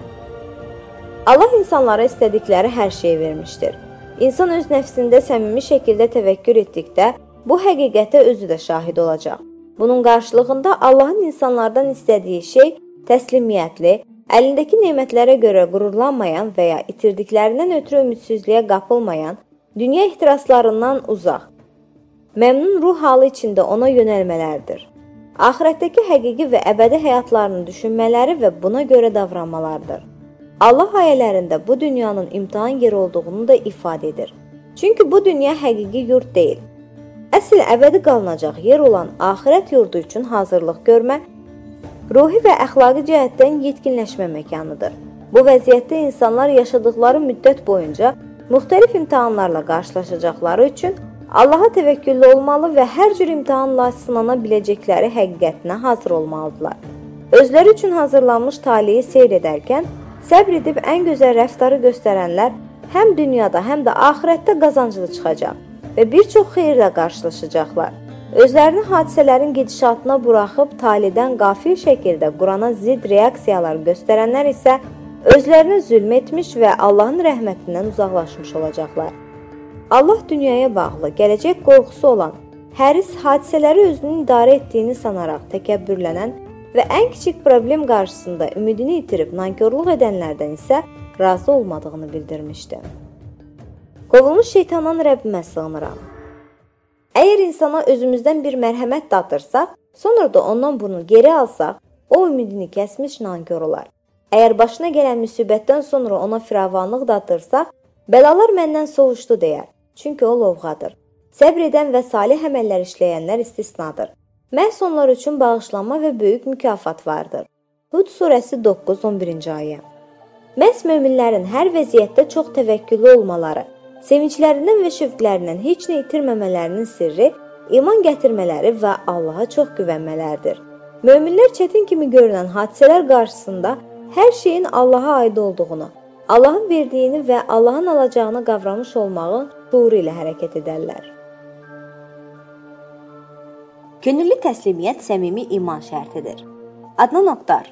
Allah insanlara istədikləri hər şeyi vermişdir. İnsan öz nəfsində səmimi şəkildə təvəkkür etdikdə, bu həqiqətə özü də şahid olacaq. Bunun qarşılığında Allahın insanlardan istədiyi şey təslimiyyətli, əlindəki nemətlərə görə qürurlanmayan və ya itirdiklərindən ötürü ümidsizliyə qapılmayan, dünya ehtiraslarından uzaq, məmnun ruh halı içində ona yönəlmələrdir. Axirətdəki həqiqi və əbədi həyatlarını düşünmələri və buna görə davranmalardır. Allah ayələrində bu dünyanın imtihan yeri olduğunu da ifadə edir. Çünki bu dünya həqiqi yurt deyil. Əsl əbədi qalınacaq yer olan axirət yurdu üçün hazırlıq görmə, ruhi və əxlaqi cəhətdən yetkinləşmə məkanıdır. Bu vəziyyətdə insanlar yaşadıkları müddət boyunca müxtəlif imtihanlarla qarşılaşacaqları üçün Allaha təvəkküllü olmalı və hər cür imtihanla sınana biləcəkləri həqiqətinə hazır olmalıdırlar. Özləri üçün hazırlanmış taliyi seyr edərkən, səbr edib ən gözəl rəftarı göstərənlər həm dünyada, həm də axirətdə qazanclı çıxacaq və bir çox xeyirlə qarşılaşacaqlar. Özlərini hadisələrin gedişatına buraxıb talidən qafil şəkildə Qurana zidd reaksiyalar göstərənlər isə özlərinə zülm etmiş və Allahın rəhmətindən uzaqlaşmış olacaqlar. Allah dünyaya bağlı, gələcək qorxusu olan, həris hadisələri özünün idarə etdiyini sanaraq təkəbbürlənən və ən kiçik problem qarşısında ümidini itirib nankorluq edənlərdən isə razı olmadığını bildirmişdi. Qovulmuş şeytandan Rəbbimə sığınıram. Əgər insana özümüzdən bir mərhəmət dadırsaq, sonra da ondan bunu geri alsaq, o ümidini kəsmiş nankor olar. Əgər başına gələn müsibətdən sonra ona firavanlıq dadırsaq, bəlalar məndən soğuşdu deyər. Çünki o lovğadır. Səbr edən və salih əməllər işləyənlər istisnadır. Məhz onlar üçün bağışlanma və böyük mükafat vardır. Hud surəsi doqquz on birinci ayə. Məhz möminlərin hər vəziyyətdə çox təvəkküllü olmaları, sevinclərindən və şövqlərindən heç nə itirməmələrinin sirri, iman gətirmələri və Allaha çox güvənmələrdir. Möminlər çətin kimi görünən hadisələr qarşısında hər şeyin Allaha aid olduğunu, Allahın verdiyini və Allahın alacağını qavramış olmağın şuuru ilə hərəkət edərlər. Könüllü təslimiyyət səmimi iman şərtidir. Adnan Oktar.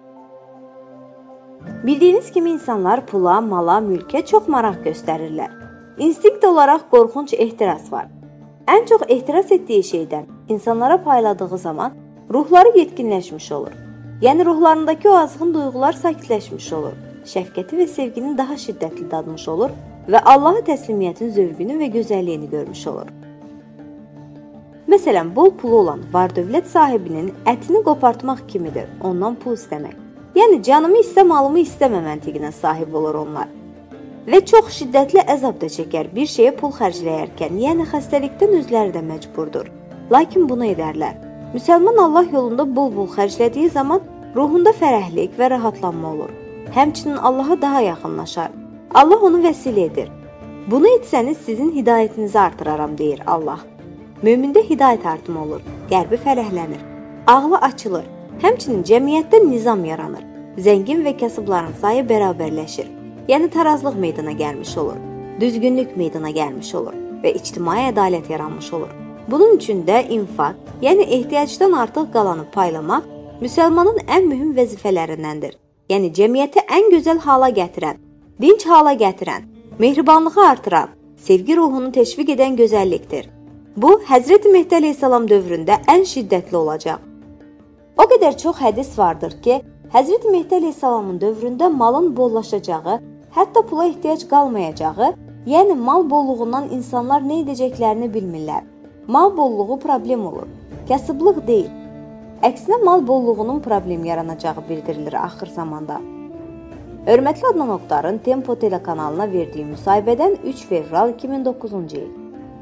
Bildiyiniz kimi insanlar pula, mala, mülkə çox maraq göstərirlər. İnstinkt olaraq qorxunc ehtiras var. Ən çox ehtiras etdiyi şeydən insanlara payladığı zaman ruhları yetkinləşmiş olur. Yəni ruhlarındakı o azğın duyğular sakitləşmiş olur. Şəfqəti və sevginin daha şiddətli dadmış olur və Allaha təslimiyyətin zövqünü və gözəlliyini görmüş olur. Məsələn, bol pulu olan var-dövlət sahibinin ətini qopartmaq kimidir, ondan pul istəmək. Yəni canımı istə, malımı istəmə məntiqinə sahib olur onlar. Və çox şiddətli əzab da çəkər bir şeyə pul xərcləyərkən, yəni xəstəlikdən özləri də məcburdur. Lakin bunu edərlər. Müsəlman Allah yolunda bol-bol xərclədiyi zaman ruhunda fərəhlik və rahatlanma olur. Həmçinin Allaha daha yaxınlaşar. Allah onu vəsilə edir. Bunu etsəniz sizin hidayətinizi artıraram, deyir Allah. Mömində hidayət artımı olur, qəlbi fərəhlənir, ağlı açılır. Həmçinin cəmiyyətdə nizam yaranır. Zəngin və kasıbların sayı bərabərləşir. Yəni tarazlıq meydana gəlmiş olur, düzgünlük meydana gəlmiş olur və ictimai ədalət yaranmış olur. Bunun üçün də infaq, yəni ehtiyacdan artıq qalanı paylamaq müsəlmanın ən mühüm vəzifələrindəndir. Yəni cəmiyyəti ən gözəl hala gətirən, dinc hala gətirən, mehribanlığı artıran, sevgi ruhunu təşviq edən gözəllikdir. Bu, Həzrəti Mehdi əleyhissalam dövründə ən şiddətli olacaq. O qədər çox hədis vardır ki, Həzrəti Mehdi əleyhissalamın dövründə malın bollaşacağı, hətta pula ehtiyac qalmayacağı, yəni mal bolluğundan insanlar nə edəcəklərini bilmirlər. Mal bolluğu problem olur, kasıblıq deyil. Əksinə mal bolluğunun problem yaranacağı bildirilir axır zamanda. Hörmətli Adnan Oktarın Tempo telekanalına verdiyi müsahibədən üç fevral iki min doqquzuncu il.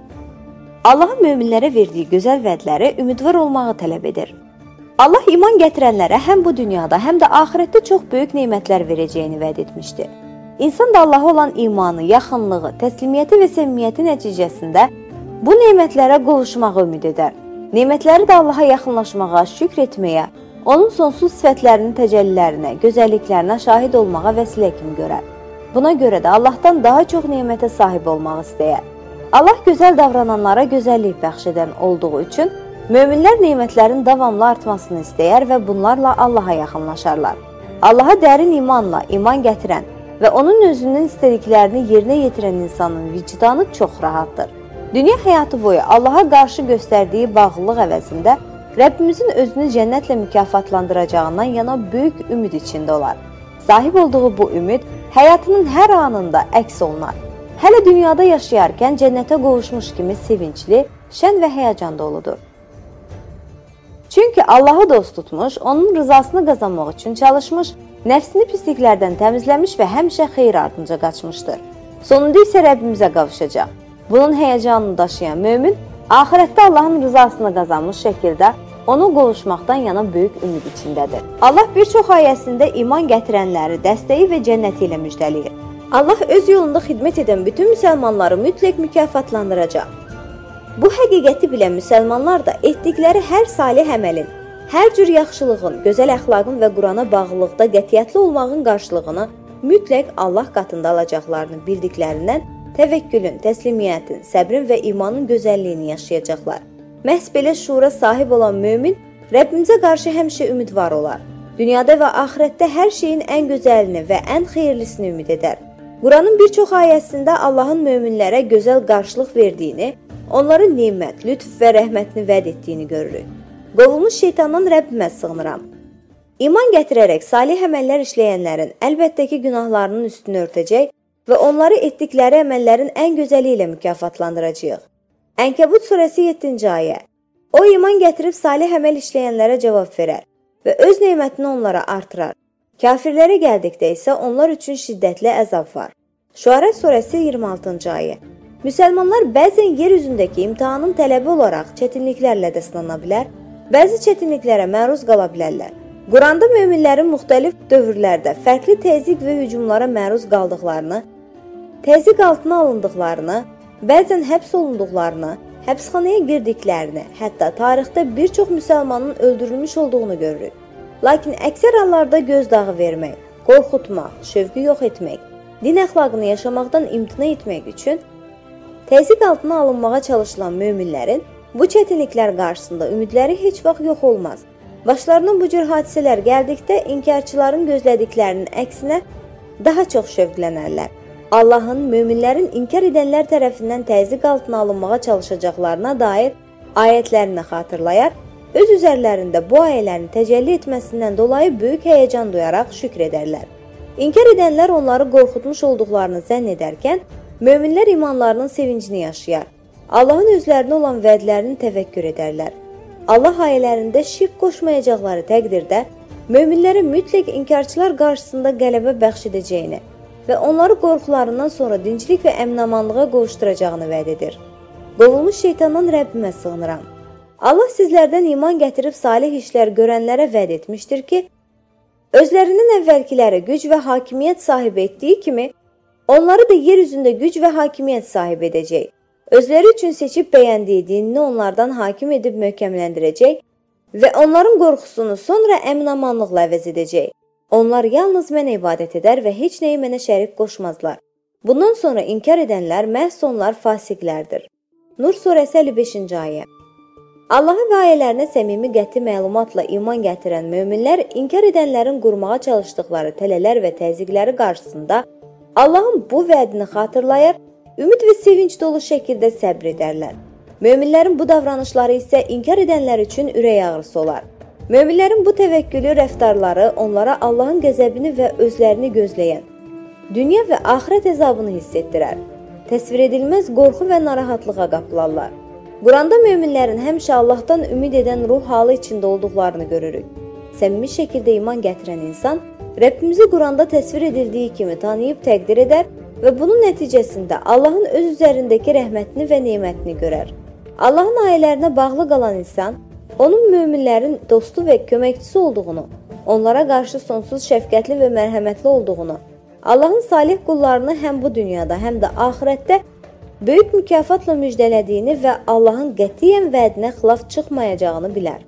Allahın möminlərə verdiyi gözəl vədləri ümidvar olmağı tələb edir. Allah iman gətirənlərə həm bu dünyada, həm də axirətdə çox böyük nemətlər verəcəyini vəd etmişdir. İnsan da Allaha olan imanı, yaxınlığı, təslimiyyəti və səmimiyyəti nəticəsində bu nemətlərə qovuşmağı ümid edər. Nemətləri də Allaha yaxınlaşmağa, şükr etməyə, onun sonsuz sifətlərinin təcəllilərinə, gözəlliklərinə şahid olmağa vəsilə kimi görər. Buna görə də Allahdan daha çox nemətə sahib olmaq istəyər. Allah gözəl davrananlara gözəllik bəxş edən olduğu üçün möminlər nemətlərin davamlı artmasını istəyər və bunlarla Allaha yaxınlaşarlar. Allaha dərin imanla iman gətirən və onun özünün istədiklərini yerinə yetirən insanın vicdanı çox rahatdır. Dünya həyatı boyu Allaha qarşı göstərdiyi bağlılıq əvəzində Rəbbimizin özünü cənnətlə mükafatlandıracağından yana böyük ümid içində olar. Sahib olduğu bu ümid həyatının hər anında əks olunar. Hələ dünyada yaşayarkən cənnətə qovuşmuş kimi sevincli, şən və həyəcan doludur. Çünki Allahı dost tutmuş, onun rızasını qazanmaq üçün çalışmış, nəfsini pisliklərdən təmizləmiş və həmişə xeyir ardınca qaçmışdır. Sonunda isə Rəbbimizə qavuşacaq. Bunun həyəcanını daşıyan mömin, axirətdə Allahın rızasını qazanmış şəkildə ona qovuşmaqdan yana böyük ümid içindədir. Allah bir çox ayəsində iman gətirənləri dəstəyi və cənnəti ilə müjdəliyir. Allah öz yolunda xidmət edən bütün müsəlmanları mütləq mükafatlandıracaq. Bu həqiqəti bilən müsəlmanlar da etdikləri hər salih əməlin, hər cür yaxşılığın, gözəl əxlaqın və Qurana bağlılıqda qətiyyətli olmağın qarşılığını mütləq Allah qatında alacaqlarını bildiklərindən təvəkkülün, təslimiyyətin, səbrin və imanın gözəlliyini yaşayacaqlar. Məhz belə şuura sahib olan mömin Rəbbimizə qarşı həmişə ümidvar olar. Dünyada və axirətdə hər şeyin ən gözəlini və ən xeyirlisini ümid edər. Quranın bir çox ayəsində Allahın möminlərə gözəl qarşılıq verdiyini, onların nemət, lütf və rəhmətini vəd etdiyini görürük. Qovulmuş şeytandan Rəbbimə sığınıram. İman gətirərək salih əməllər işləyənlərin əlbəttə ki, günahlarının üstünü örtəcək və onları etdikləri əməllərin ən gözəli ilə mükafatlandıracağıq. Ənkəbut surəsi yeddinci ayə. O iman gətirib salih əməl işləyənlərə cavab verər və öz nemətini onlara artırar. Kafirlərə gəldikdə isə onlar üçün şiddətli əzab var. Şuara surəsi iyirmi altıncı ayə. Müsəlmanlar bəzən yer üzündəki imtahanın tələbi olaraq çətinliklərlə də sınana bilər, bəzi çətinliklərə məruz qala bilərlər. Quranda möminlərin müxtəlif dövrlərdə fərqli təzyiq və hücumlara məruz qaldıqlarını, təzyiq altına alındıqlarını, bəzən həbs olunduqlarını, həbsxanaya girdiklərini, hətta tarixdə bir çox müsəlmanın öldürülmüş olduğunu görürük. Lakin əksər hallarda gözdağı vermək, qorxutmaq, şövqü yox etmək, din əxlaqını yaşamaqdan imtina etmək üçün təzyiq altına alınmağa çalışılan möminlərin bu çətinliklər qarşısında ümidləri heç vaxt yox olmaz. Başlarına bu cür hadisələr gəldikdə inkarçıların gözlədiklərinin əksinə daha çox şövqlənərlər. Allahın möminlərin inkar edənlər tərəfindən təzyiq altına alınmağa çalışacaqlarına dair ayətlərini xatırlayar, öz üzərlərində bu ayələrin təcəlli etməsindən dolayı böyük həyəcan duyaraq şükr edərlər. İnkar edənlər onları qorxutmuş olduqlarını zənn edərkən, möminlər imanlarının sevincini yaşayar. Allahın özlərinə olan vədlərini təvəkkür edərlər. Allah ayələrində şirk qoşmayacaqları təqdirdə, möminlərə mütləq inkarçılar qarşısında qələbə bəxş edəcəyini və onları qorxularından sonra dinclik və əmin-amanlığa qovuşduracağını vəd edir. Qovulmuş şeytandan Rəbbimə sığınıram. Allah sizlərdən iman gətirib salih işlər görənlərə vəd etmişdir ki, özlərindən əvvəlkiləri güc və hakimiyyət sahibi etdiyi kimi, onları da yer üzündə güc və hakimiyyət sahibi edəcək. Özləri üçün seçib bəyəndiyi dinini onlardan hakim edib möhkəmləndirəcək və onların qorxusunu sonra əmin-amanlıqla əvəz edəcək. Onlar yalnız mənə ibadət edər və heç nəyi mənə şərik qoşmazlar. Bundan sonra inkar edənlər məhz onlar fasiqlərdir. Nur surəsi əlli beşinci ayə. Allaha və ayələrinə səmimi qəti məlumatla iman gətirən möminlər inkar edənlərin qurmağa çalışdıqları tələlər və təzyiqləri qarşısında Allahın bu vədini xatırlayar, ümid və sevinç dolu şəkildə səbr edərlər. Möminlərin bu davranışları isə inkar edənlər üçün ürək ağrısı olar. Möminlərin bu təvəkkülü rəftarları onlara Allahın qəzəbini və özlərini gözləyən dünya və axirət əzabını hiss etdirər. Təsvir edilməz qorxu və narahatlığa qapılarlar. Quranda möminlərin həmişə Allahdan ümid edən ruh halı içində olduqlarını görürük. Səmimi şəkildə iman gətirən insan, Rəbbimizi Quranda təsvir edildiyi kimi tanıyıb təqdir edər və bunun nəticəsində Allahın öz üzərindəki rəhmətini və nemətini görər. Allahın ayələrinə bağlı qalan insan, onun möminlərin dostu və köməkçisi olduğunu, onlara qarşı sonsuz şəfqətli və mərhəmətli olduğunu, Allahın salih qullarını həm bu dünyada, həm də axirətdə böyük mükafatla müjdələdiyini və Allahın qətiyyən vədinə xilaf çıxmayacağını bilər.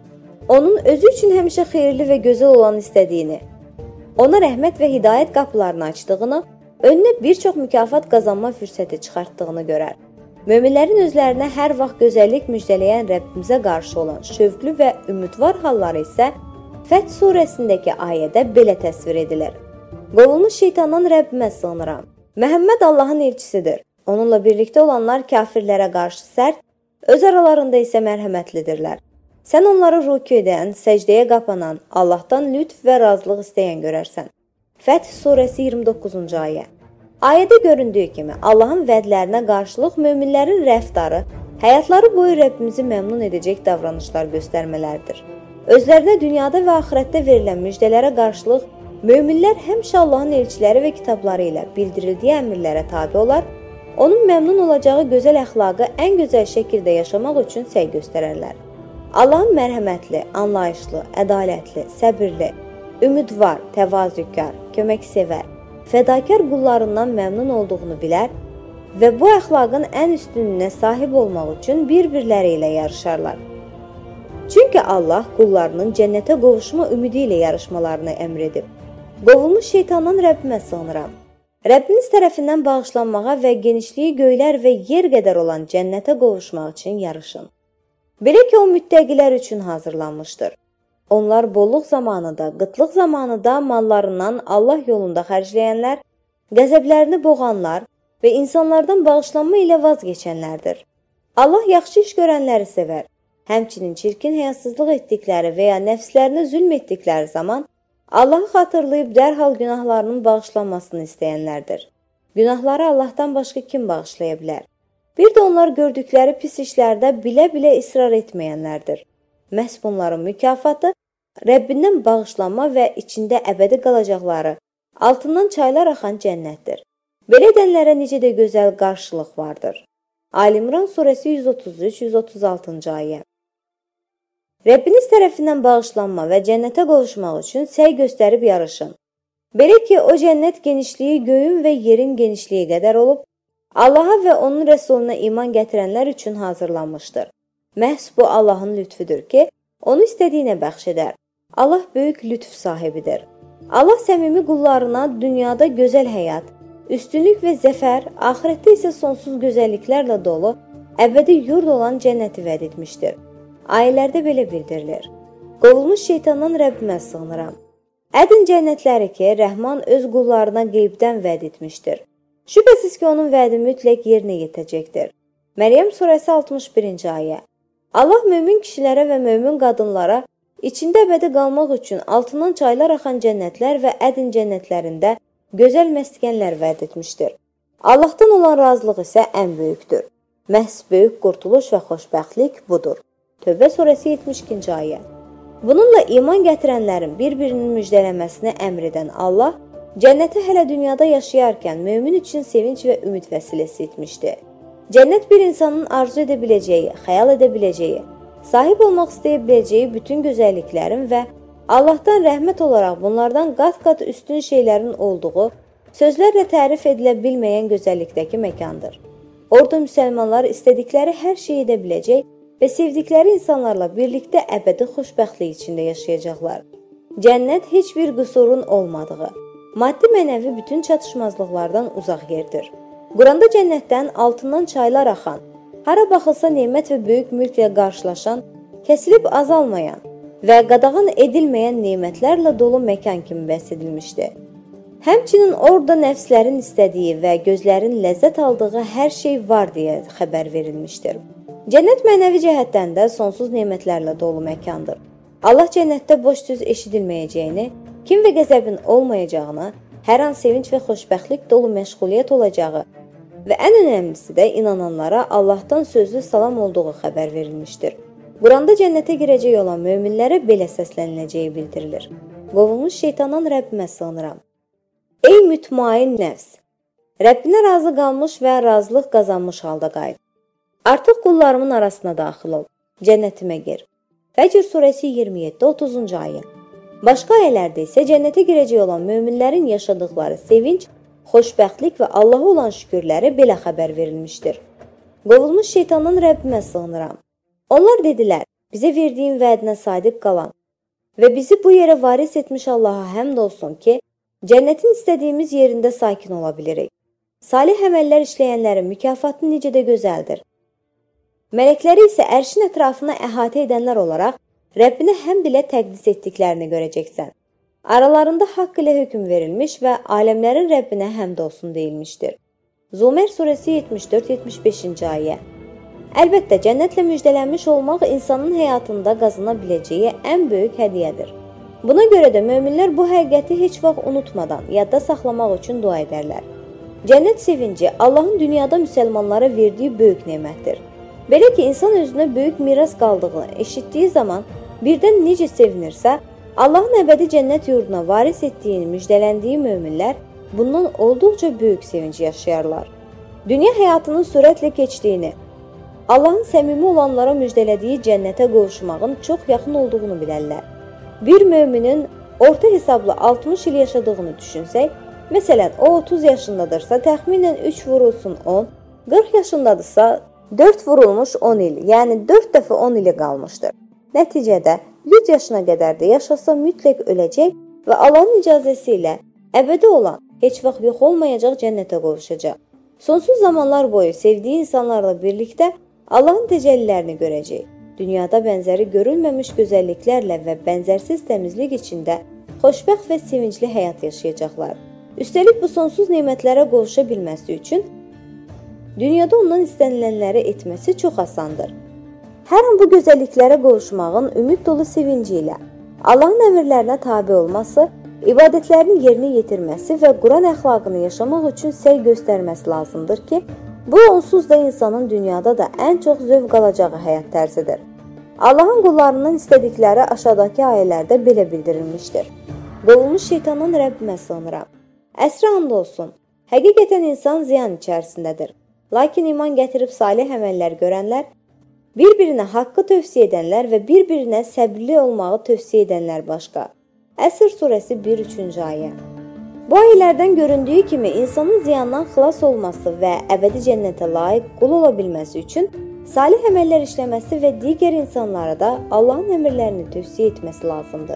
Onun özü üçün həmişə xeyirli və gözəl olan istədiyini, ona rəhmət və hidayət qapılarını açdığını, önünə bir çox mükafat qazanma fürsəti çıxartdığını görər. Möminlərin özlərinə hər vaxt gözəllik müjdələyən Rəbbimizə qarşı olan şövqlü və ümidvar halları isə Fəth surəsindəki ayədə belə təsvir edilir. Qovulmuş şeytandan Rəbbimə sığınıram. Məhəmməd Allahın elçisidir. Onunla birlikdə olanlar kafirlərə qarşı sərt, öz aralarında isə mərhəmətlidirlər. Sən onları rükû edən, səcdəyə qapanan, Allahdan lütf və razılıq istəyən görərsən. Fəth surəsi iyirmi doqquzuncu ayə. Ayədə göründüyü kimi, Allahın vədlərinə qarşılıq möminlərin rəftarı, həyatları boyu Rəbbimizi məmnun edəcək davranışlar göstərmələrdir. Özlərinə dünyada və axirətdə verilən müjdələrə qarşılıq, möminlər həmişə Allahın elçiləri və kitabları ilə bildirildiyi əmrlərə tabe olar, onun məmnun olacağı gözəl əxlaqı ən gözəl şəkildə yaşamaq üçün səy göstərərlər. Allahın mərhəmətli, anlayışlı, ədalətli, səbirli, ümidvar, təvazükar, köməksevər, fədakar qullarından məmnun olduğunu bilər və bu əxlaqın ən üstünlüyünə sahib olmaq üçün bir-birləri ilə yarışarlar. Çünki Allah qullarının cənnətə qovuşma ümidi ilə yarışmalarını əmr edib. Qovulmuş şeytandan Rəbbimə sığınıram. Rəbbiniz tərəfindən bağışlanmağa və genişliyi göylər və yer qədər olan cənnətə qovuşmaq üçün yarışın. Belə ki, o müttəqilər üçün hazırlanmışdır. Onlar bolluq zamanında, qıtlıq zamanında mallarından Allah yolunda xərcləyənlər, qəzəblərini boğanlar və insanlardan bağışlanma ilə vazgeçənlərdir. Allah yaxşı iş görənləri sevər. Həmçinin çirkin həyasızlıq etdikləri və ya nəfslərinə zülm etdikləri zaman Allahı xatırlayıb dərhal günahlarının bağışlanmasını istəyənlərdir. Günahları Allahdan başqa kim bağışlaya bilər? Bir də onlar gördükləri pis işlərdə bilə-bilə israr etməyənlərdir. Məhz bunların mükafatı Rəbbindən bağışlanma və içində əbədi qalacaqları, altından çaylar axan cənnətdir. Belə edənlərə necə də gözəl qarşılıq vardır. Ali İmran surəsi yüz otuz üç yüz otuz altıncı ayə. Rəbbiniz tərəfindən bağışlanma və cənnətə qovuşmaq üçün səy göstərib yarışın. Belə ki, o cənnət genişliyi göyün və yerin genişliyi qədər olub, Allaha və onun rəsuluna iman gətirənlər üçün hazırlanmışdır. Məhz bu Allahın lütfüdür ki, onu istədiyinə bəxş edər. Allah böyük lütf sahibidir. Allah səmimi qullarına dünyada gözəl həyat, üstünlük və zəfər, axirətdə isə sonsuz gözəlliklərlə dolu, əbədi yurd olan cənnəti vəd etmişdir. Ayələrdə belə bildirilir. Qovulmuş şeytandan Rəbbimə sığınıram. Ədin cənnətləri ki, Rəhman öz qullarına qeybdən vəd etmişdir. Şübhəsiz ki, onun vədi mütləq yerinə yetəcəkdir. Məryəm surəsi altmış birinci ayə. Allah mömin kişilərə və mömin qadınlara içində əbədi qalmaq üçün altından çaylar axan cənnətlər və ədin cənnətlərində gözəl məskənlər vəd etmişdir. Allahdan olan razılıq isə ən böyükdür. Məhz böyük qurtuluş və xoşbəxtlik budur. Tövbə surəsi yetmiş ikinci ayə. Bununla iman gətirənlərin bir-birinin müjdələməsini əmr edən Allah, cənnəti hələ dünyada yaşayarkən mömin üçün sevinç və ümid vəsiləsi etmişdi. Cənnət bir insanın arzu edə biləcəyi, xəyal edə biləcəyi, sahib olmaq istəyə biləcəyi bütün gözəlliklərin və Allahdan rəhmət olaraq bunlardan qat-qat üstün şeylərin olduğu, sözlərlə tərif edilə bilməyən gözəllikdəki məkandır. Orada müsəlmanlar istədikləri hər şeyi edə biləcək və sevdikləri insanlarla birlikdə əbədi xoşbəxtlik içində yaşayacaqlar. Cənnət heç bir qüsurun olmadığı, maddi mənəvi bütün çatışmazlıqlardan uzaq yerdir. Quranda cənnətdən altından çaylar axan, hara baxılsa nemət və böyük mülklə qarşılaşan, kəsilib azalmayan və qadağan edilməyən nemətlərlə dolu məkan kimi bəhs edilmişdi. Həmçinin orada nəfslərin istədiyi və gözlərin ləzzət aldığı hər şey var deyə xəbər verilmişdir. Cənnət mənəvi cəhətdən də sonsuz nemətlərlə dolu məkandır. Allah cənnətdə boş söz eşidilməyəcəyini, kin və qəzəbin olmayacağını, hər an sevinç və xoşbəxtlik dolu məşğuliyyət olacağı və ən önəmlisi də inananlara Allahdan sözlü salam olduğu xəbər verilmişdir. Quranda cənnətə girəcək olan möminlərə belə səsləniləcəyi bildirilir. Qovulmuş şeytandan Rəbbimə sığınıram. Ey mütmain nəfs! Rəbbinə razı qalmış və razılıq qazanmış halda qayıt. Artıq qullarımın arasına daxil ol. Cənnətimə gir. Fəcr surəsi iyirmi yeddi otuzuncu ayə. Başqa ayələrdə isə cənnətə girəcək olan möminlərin yaşadıkları sevinç, xoşbəxtlik və Allaha olan şükürləri belə xəbər verilmişdir. Qovulmuş şeytandan Rəbbimə sığınıram. Onlar dedilər, bizə verdiyin vədinə sadiq qalan və bizi bu yerə varis etmiş Allaha həmd olsun ki, cənnətin istədiyimiz yerində sakin ola bilirik. Salih əməllər işləyənlərin mükafatı necə də gözəldir. Mələkləri isə ərşin ətrafına əhatə edənlər olaraq Rəbbinə həmd ilə təqdis etdiklərini görəcəksən. Aralarında haqq ilə hökm verilmiş və aləmlərin Rəbbinə həmd olsun deyilmişdir. Zümer surəsi yetmiş dörd yetmiş beşinci ayə. Əlbəttə, cənnətlə müjdələnmiş olmaq insanın həyatında qazana biləcəyi ən böyük hədiyyədir. Buna görə də möminlər bu həqiqəti heç vaxt unutmadan yadda saxlamaq üçün dua edərlər. Cənnət sevinci Allahın dünyada müsəlmanlara verdiyi böyük nemətdir. Belə ki, insan özünə böyük miras qaldığını eşitdiyi zaman birdən necə sevinirsə, Allahın əbədi cənnət yurduna varis etdiyini müjdələndiyi möminlər bundan olduqca böyük sevinci yaşayarlar. Dünya həyatının sürətlə keçdiyini, Allahın səmimi olanlara müjdələdiyi cənnətə qovuşmağın çox yaxın olduğunu bilərlər. Bir möminin orta hesabla altmış il yaşadığını düşünsək, məsələn, o otuz yaşındadırsa təxminən üç vurulsun on, qırx yaşındadırsa dörd vurulmuş on il, yəni dörd dəfə on ili qalmışdır. Nəticədə yüz yaşına qədər də yaşasa mütləq öləcək və Allahın icazəsi ilə əbədi olan, heç vaxt yox olmayacaq cənnətə qovuşacaq. Sonsuz zamanlar boyu sevdiyi insanlarla birlikdə Allahın təcəllilərini görəcək. Dünyada bənzəri görülməmiş gözəlliklərlə və bənzərsiz təmizlik içində xoşbəxt və sevincli həyat yaşayacaqlar. Üstəlik bu sonsuz nemətlərə qovuşa bilməsi üçün dünyada ondan istənilənləri etməsi çox asandır. Hər an bu gözəlliklərə qovuşmağın ümid dolu sevinci ilə Allahın əmrlərinə tabe olması, ibadətlərini yerinə yetirməsi və Quran əxlaqını yaşamaq üçün səy göstərməsi lazımdır ki, bu onsuz da insanın dünyada da ən çox zövq alacağı həyat tərzidir. Allahın qullarının istədikləri aşağıdakı ayələrdə belə bildirilmişdir. Qovulmuş şeytandan Rəbbimə sığınıram. Əsrə and olsun, həqiqətən insan ziyan içərisindədir. Lakin iman gətirib salih əməllər görənlər, bir-birinə haqqı tövsiyə edənlər və bir-birinə səbirli olmağı tövsiyə edənlər başqa. Əsr surəsi bir üçüncü ayə. Bu ayələrdən göründüyü kimi insanın ziyandan xilas olması və əbədi cənnətə layiq qul ola bilməsi üçün salih əməllər işləməsi və digər insanlara da Allahın əmrlərini tövsiyə etməsi lazımdır.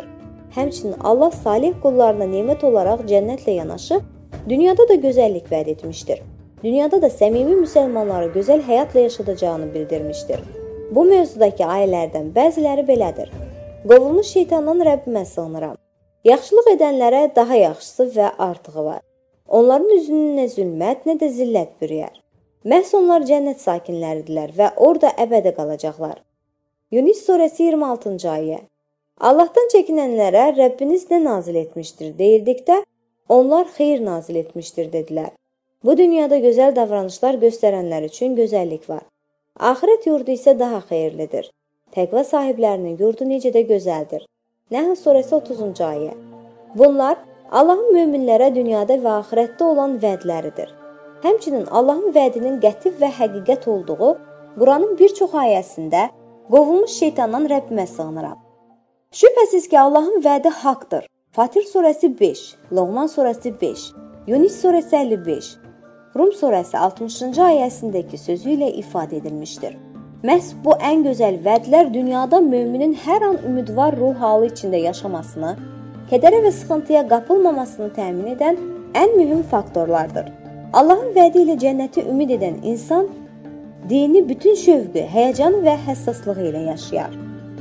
Həmçinin Allah salih qullarına nemət olaraq cənnətlə yanaşı, dünyada da gözəllik vəd etmişdir. Dünyada da səmimi müsəlmanları gözəl həyatla yaşadacağını bildirmişdir. Bu mövzudakı ayələrdən bəziləri belədir. Qovulmuş şeytandan Rəbbimə sığınıram. Yaxşılıq edənlərə daha yaxşısı və artığı var. Onların üzünü nə zülmət, nə də zillət bürüyər. Məhz onlar cənnət sakinləridirlər və orada əbədi qalacaqlar. Yunus surəsi iyirmi altıncı ayə. Allahdan çəkinənlərə Rəbbiniz nə nazil etmişdir deyildikdə, onlar xeyir nazil etmişdir dedilər. Bu dünyada gözəl davranışlar göstərənlər üçün gözəllik var. Axirət yurdu isə daha xeyirlidir. Təqva sahiblərinin yurdu necə də gözəldir. Nəhl surəsi otuzuncu ayə. Bunlar Allahın möminlərə dünyada və axirətdə olan vədləridir. Həmçinin Allahın vədinin qəti və həqiqət olduğu Quranın bir çox ayəsində qovulmuş şeytandan Rəbbimə sığınıram. Şübhəsiz ki, Allahın vədi haqdır. Fatir surəsi beş, Loğman surəsi beş, Yunus surəsi əlli beş, Rum surəsi altmışıncı ayəsindəki sözü ilə ifadə edilmişdir. Məhz bu ən gözəl vədlər dünyada möminin hər an ümidvar ruh halı içində yaşamasını, kədərə və sıxıntıya qapılmamasını təmin edən ən mühüm faktorlardır. Allahın vədi ilə cənnəti ümid edən insan dini bütün şövqü, həyəcanı və həssaslığı ilə yaşayar.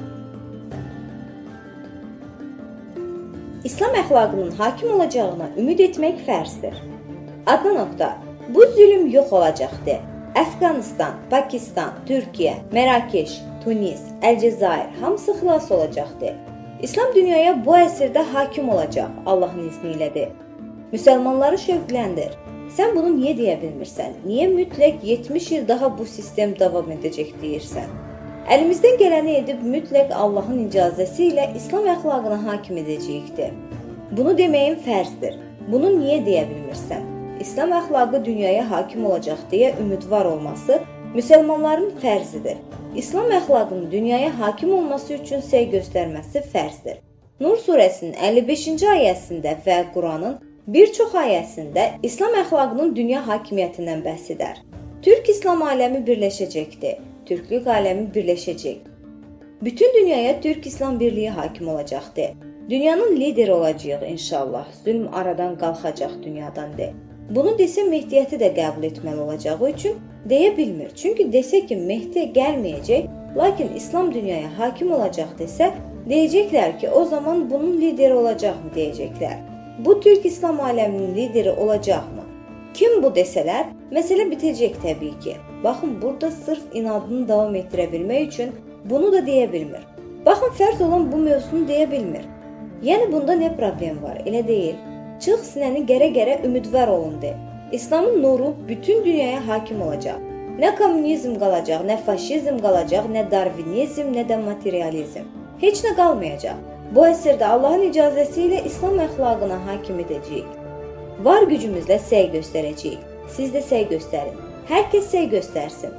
İslam əxlaqının hakim olacağına ümid etmək fərzdir. Adna nöqtə. Bu zülm yox olacaqdır. Əfqanistan, Pakistan, Türkiyə, Mərakeş, Tunis, Əlcəzair hamısı xilas olacaqdır. İslam dünyaya bu əsrdə hakim olacaq, Allahın izni ilədir. Müsəlmanları şövqləndir. Sən bunu niyə deyə bilmirsən? Niyə mütləq yetmiş il daha bu sistem davam edəcək deyirsən? Əlimizdən gələni edib mütləq Allahın icazəsi ilə İslam əxlaqına hakim edəcəyikdir. Bunu deməyin fərzdir. Bunu niyə deyə bilmirsən? İslam əxlaqı dünyaya hakim olacaq deyə ümidvar olması müsəlmanların fərzidir. İslam əxlaqının dünyaya hakim olması üçün səy göstərməsi fərzdir. Nur surəsinin əlli beşinci ayəsində və Quranın bir çox ayəsində İslam əxlaqının dünya hakimiyyətindən bəhs edər. Türk İslam aləmi birləşəcəkdir. Türklük aləmi birləşəcək. Bütün dünyaya Türk İslam birliyi hakim olacaqdır. Dünyanın lideri olacaq inşallah. Zülm aradan qalxacaq dünyadandır. Bunu desə Mehdiyyəti də qəbul etməli olacağı üçün deyə bilmir. Çünki desə ki, Mehdi gəlməyəcək, lakin İslam dünyaya hakim olacaq desə, deyəcəklər ki, o zaman bunun lideri olacaqmı deyəcəklər. Bu Türk İslam aləminin lideri olacaqmı? Kim bu desələr, məsələ bitəcək təbii ki. Baxın, burada sırf inadını davam etdirə bilmək üçün bunu da deyə bilmir. Baxın, fərz olan bu mövzunu deyə bilmir. Yəni, bunda nə problem var? Elə deyil. Çıx sinəni gərə-gərə ümidvar olun de. İslamın nuru bütün dünyaya hakim olacaq. Nə kommunizm qalacaq, nə faşizm qalacaq, nə darvinizm, nə də materializm. Heç nə qalmayacaq. Bu əsrdə Allahın icazəsi ilə İslam əxlaqına hakim edəcəyik. Var gücümüzlə səy göstərəcəyik. Siz də səy göstərin. Hər kəs səy göstərsin.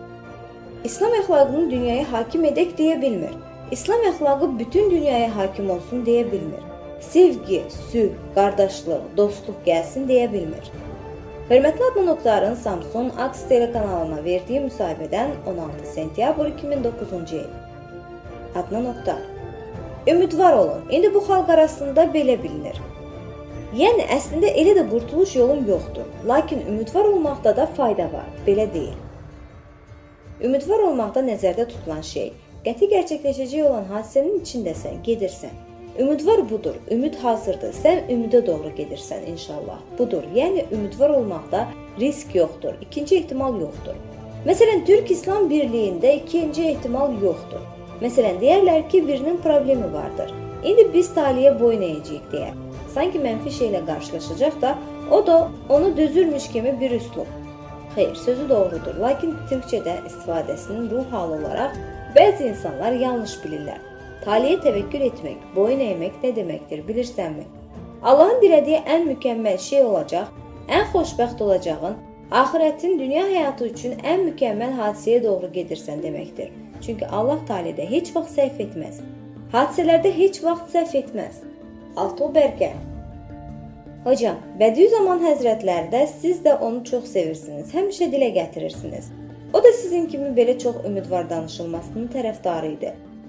İslam əxlaqını dünyaya hakim edək deyə bilmir. İslam əxlaqı bütün dünyaya hakim olsun deyə bilmir. Sevgi, sülh, qardaşlıq, dostluq gəlsin deyə bilmir. Hörmətli Adna Nöqtarın Samsun Aks telekanalına verdiyi müsahibədən on altı sentyabr iki min doqquzuncu il. Adna Nöqtar. Ümidvar olun, indi bu xalq arasında belə bilinir. Yəni, əslində elə də qurtuluş yolun yoxdur. Lakin ümidvar olmaqda da fayda var, belə deyil. Ümidvar olmaqda nəzərdə tutulan şey, qəti gerçəkləşəcək olan hadisənin içindəsən, gedirsən. Ümidvar budur, ümid hazırdır, sən ümidə doğru gedirsən inşallah. Budur, yəni ümidvar olmaqda risk yoxdur, ikinci ehtimal yoxdur. Məsələn, Türk İslam birliyində ikinci ehtimal yoxdur. Məsələn, deyərlər ki, birinin problemi vardır. İndi biz taliyə boyun əyəcəyik deyə. Sanki mənfi şeylə qarşılaşacaq da, o da onu dözürmüş kimi bir üslub. Xeyr, sözü doğrudur, lakin türkçədə istifadəsinin ruh halı olaraq bəzi insanlar yanlış bilirlər. Taliyə təvəkkül etmək, boyun əymək nə deməkdir, bilirsənmi? Allahın dilədiyi ən mükəmməl şey olacaq, ən xoşbəxt olacağın, axirətin dünya həyatı üçün ən mükəmməl hadisəyə doğru gedirsən deməkdir. Çünki Allah talidə heç vaxt səhv etməz. Hadisələrdə heç vaxt səhv etməz. Altı Bərkə. Hocam, Bədüzzaman Həzrətlərdə siz də onu çox sevirsiniz, həmişə dilə gətirirsiniz. O da sizin kimi belə çox ümidvar danışılmasının tərəfdarı idi.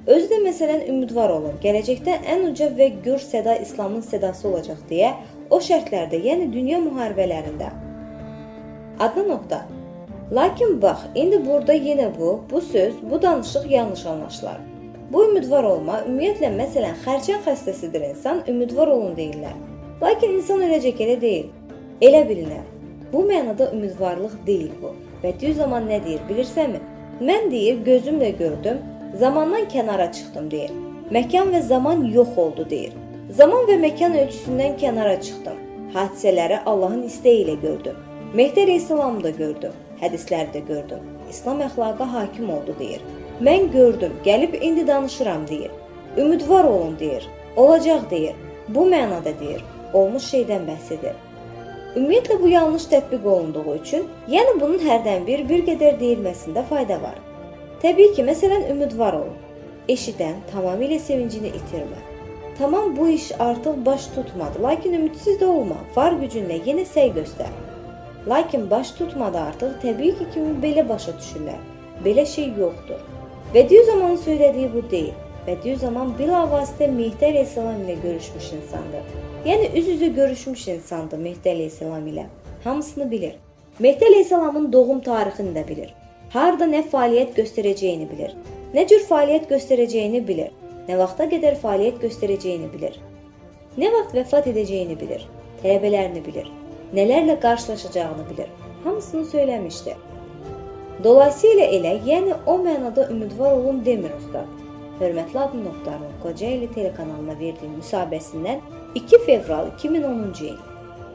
Özü də məsələn ümidvar olun, gələcəkdə ən uca və gür səda İslamın sədası olacaq deyə o şərtlərdə, yəni dünya müharibələrində. Adlı nöqtə. Lakin bax, indi burada yenə bu, bu söz, bu danışıq yanlış anlaşılar. Bu ümidvar olma, ümumiyyətlə məsələn xərçəng xəstəsidir insan, ümidvar olun deyirlər. Lakin insan öləcək elə deyil, elə bilinər. Bu mənada ümidvarlıq deyil bu. Bədüzzaman nə deyir bilirsənmi? Mən deyir, gözümlə gördüm, zamandan kənara çıxdım deyir. Məkan və zaman yox oldu deyir. Zaman və məkan ölçüsündən kənara çıxdım. Hadisələri Allahın istəyi ilə gördüm. Mehdi əleyhissalamı da gördüm. Hədisləri də gördüm. İslam əxlaqa hakim oldu deyir. Mən gördüm, gəlib indi danışıram deyir. Ümidvar olun deyir. Olacaq deyir. Bu mənada deyir. Olmuş şeydən bəhs edir. Ümumiyyətlə bu yanlış tətbiq olunduğu üçün, yəni bunun hərdən bir, bir qədər deyilməsində fayda var. Təbii ki, məsələn, ümidvar olun. Eşidən tamamilə sevincini itirmə. Tamam, bu iş artıq baş tutmadı, lakin ümidsiz də olma, var gücünlə yenə səy göstər. Lakin baş tutmadı artıq, təbii ki, kimi belə başa düşürlər. Belə şey yoxdur. Bədüzzamanın söylediyi bu deyil. Bədüzzaman bilavasitə Mehdi əleyhissalam ilə görüşmüş insandır. Yəni üz-üzə görüşmüş insandır Mehdi əleyhissalam ilə. Hamısını bilir. Mehdi əleyhissalamın doğum tarixini də bilir. Harda nə fəaliyyət göstərəcəyini bilir. Nə cür fəaliyyət göstərəcəyini bilir. Nə vaxta qədər fəaliyyət göstərəcəyini bilir. Nə vaxt vəfat edəcəyini bilir. Tələbələrini bilir. Nələrlə qarşılaşacağını bilir. Hamısını söyləmişdir. Dolayısıyla elə, yəni o mənada ümidvar olun demir ustad. Hörmətli Adın Oxtarın Kocaeli telekanalına verdiyi müsahibəsindən iki fevral iki min onuncu il.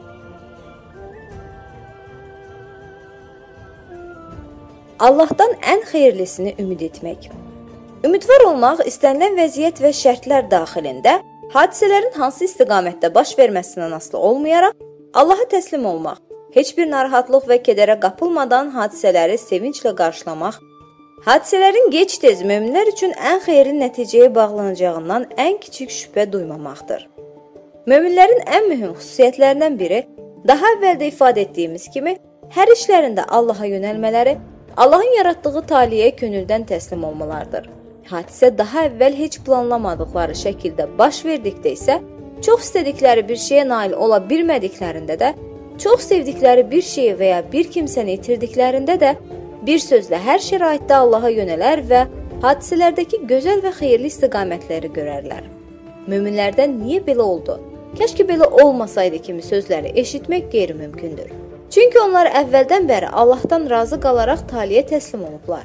Allahdan ən xeyirlisini ümid etmək. Ümidvar olmaq istənilən vəziyyət və şərtlər daxilində hadisələrin hansı istiqamətdə baş verməsindən asılı olmayaraq Allaha təslim olmaq, heç bir narahatlıq və kədərə qapılmadan hadisələri sevinclə qarşılamaq, hadisələrin gec-tez möminlər üçün ən xeyirli nəticəyə bağlanacağından ən kiçik şübhə duymamaqdır. Möminlərin ən mühüm xüsusiyyətlərindən biri, daha əvvəldə ifadə etdiyimiz kimi, hər işlərində Allaha yönəlmələri, Allahın yaratdığı taliyə könüldən təslim olmalardır. Hadisə daha əvvəl heç planlamadıqları şəkildə baş verdikdə isə, çox istədikləri bir şeyə nail ola bilmədiklərində də, çox sevdikləri bir şeyi və ya bir kimsəni itirdiklərində də, bir sözlə hər şəraitdə Allaha yönələr və hadisələrdəki gözəl və xeyirli istiqamətləri görərlər. Möminlərdən niyə belə oldu? Kəşki belə olmasaydı kimi sözləri eşitmək qeyri-mümkündür. Çünki onlar əvvəldən bəri Allahdan razı qalaraq taliyə təslim olublar.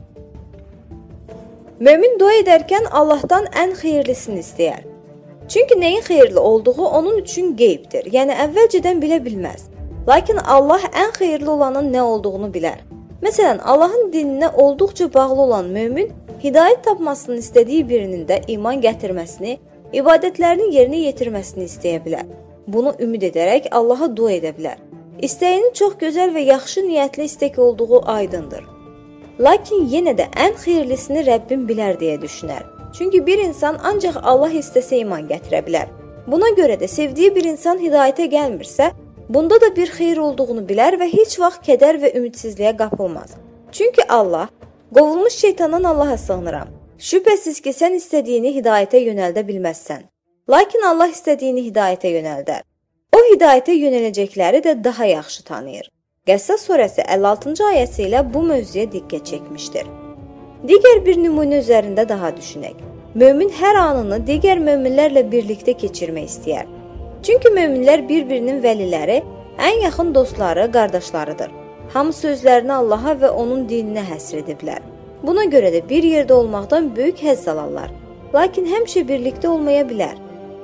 Mömin dua edərkən Allahdan ən xeyirlisini istəyər. Çünki nəyin xeyirli olduğu onun üçün qeybdir, yəni əvvəlcədən bilə bilməz. Lakin Allah ən xeyirli olanın nə olduğunu bilər. Məsələn, Allahın dininə olduqca bağlı olan mömin, hidayət tapmasını istədiyi birinin də iman gətirməsini, ibadətlərini yerinə yetirməsini istəyə bilər. Bunu ümid edərək Allaha dua edə bilər. İstəyinin çox gözəl və yaxşı niyyətli istək olduğu aydındır. Lakin yenə də ən xeyirlisini Rəbbim bilər deyə düşünər. Çünki bir insan ancaq Allah istəsə iman gətirə bilər. Buna görə də sevdiyi bir insan hidayətə gəlmirsə, bunda da bir xeyir olduğunu bilər və heç vaxt kədər və ümidsizliyə qapılmaz. Çünki Allah, qovulmuş şeytandan Allaha sığınıram. Şübhəsiz ki, sən istədiyini hidayətə yönəldə bilməzsən. Lakin Allah istədiyini hidayətə yönəldər. O hidayətə yönələcəkləri də daha yaxşı tanıyır. Qəssas surəsi əlli altıncı ayəsi ilə bu mövzuya diqqət çəkmişdir. Digər bir nümunə üzərində daha düşünək. Mömin hər anını digər möminlərlə birlikdə keçirmək istəyər. Çünki möminlər bir-birinin vəliləri, ən yaxın dostları, qardaşlarıdır. Hamı sözlərini Allaha və onun dininə həsr ediblər. Buna görə də bir yerdə olmaqdan böyük həzz alarlar. Lakin həmişə birlikdə olmaya bilər.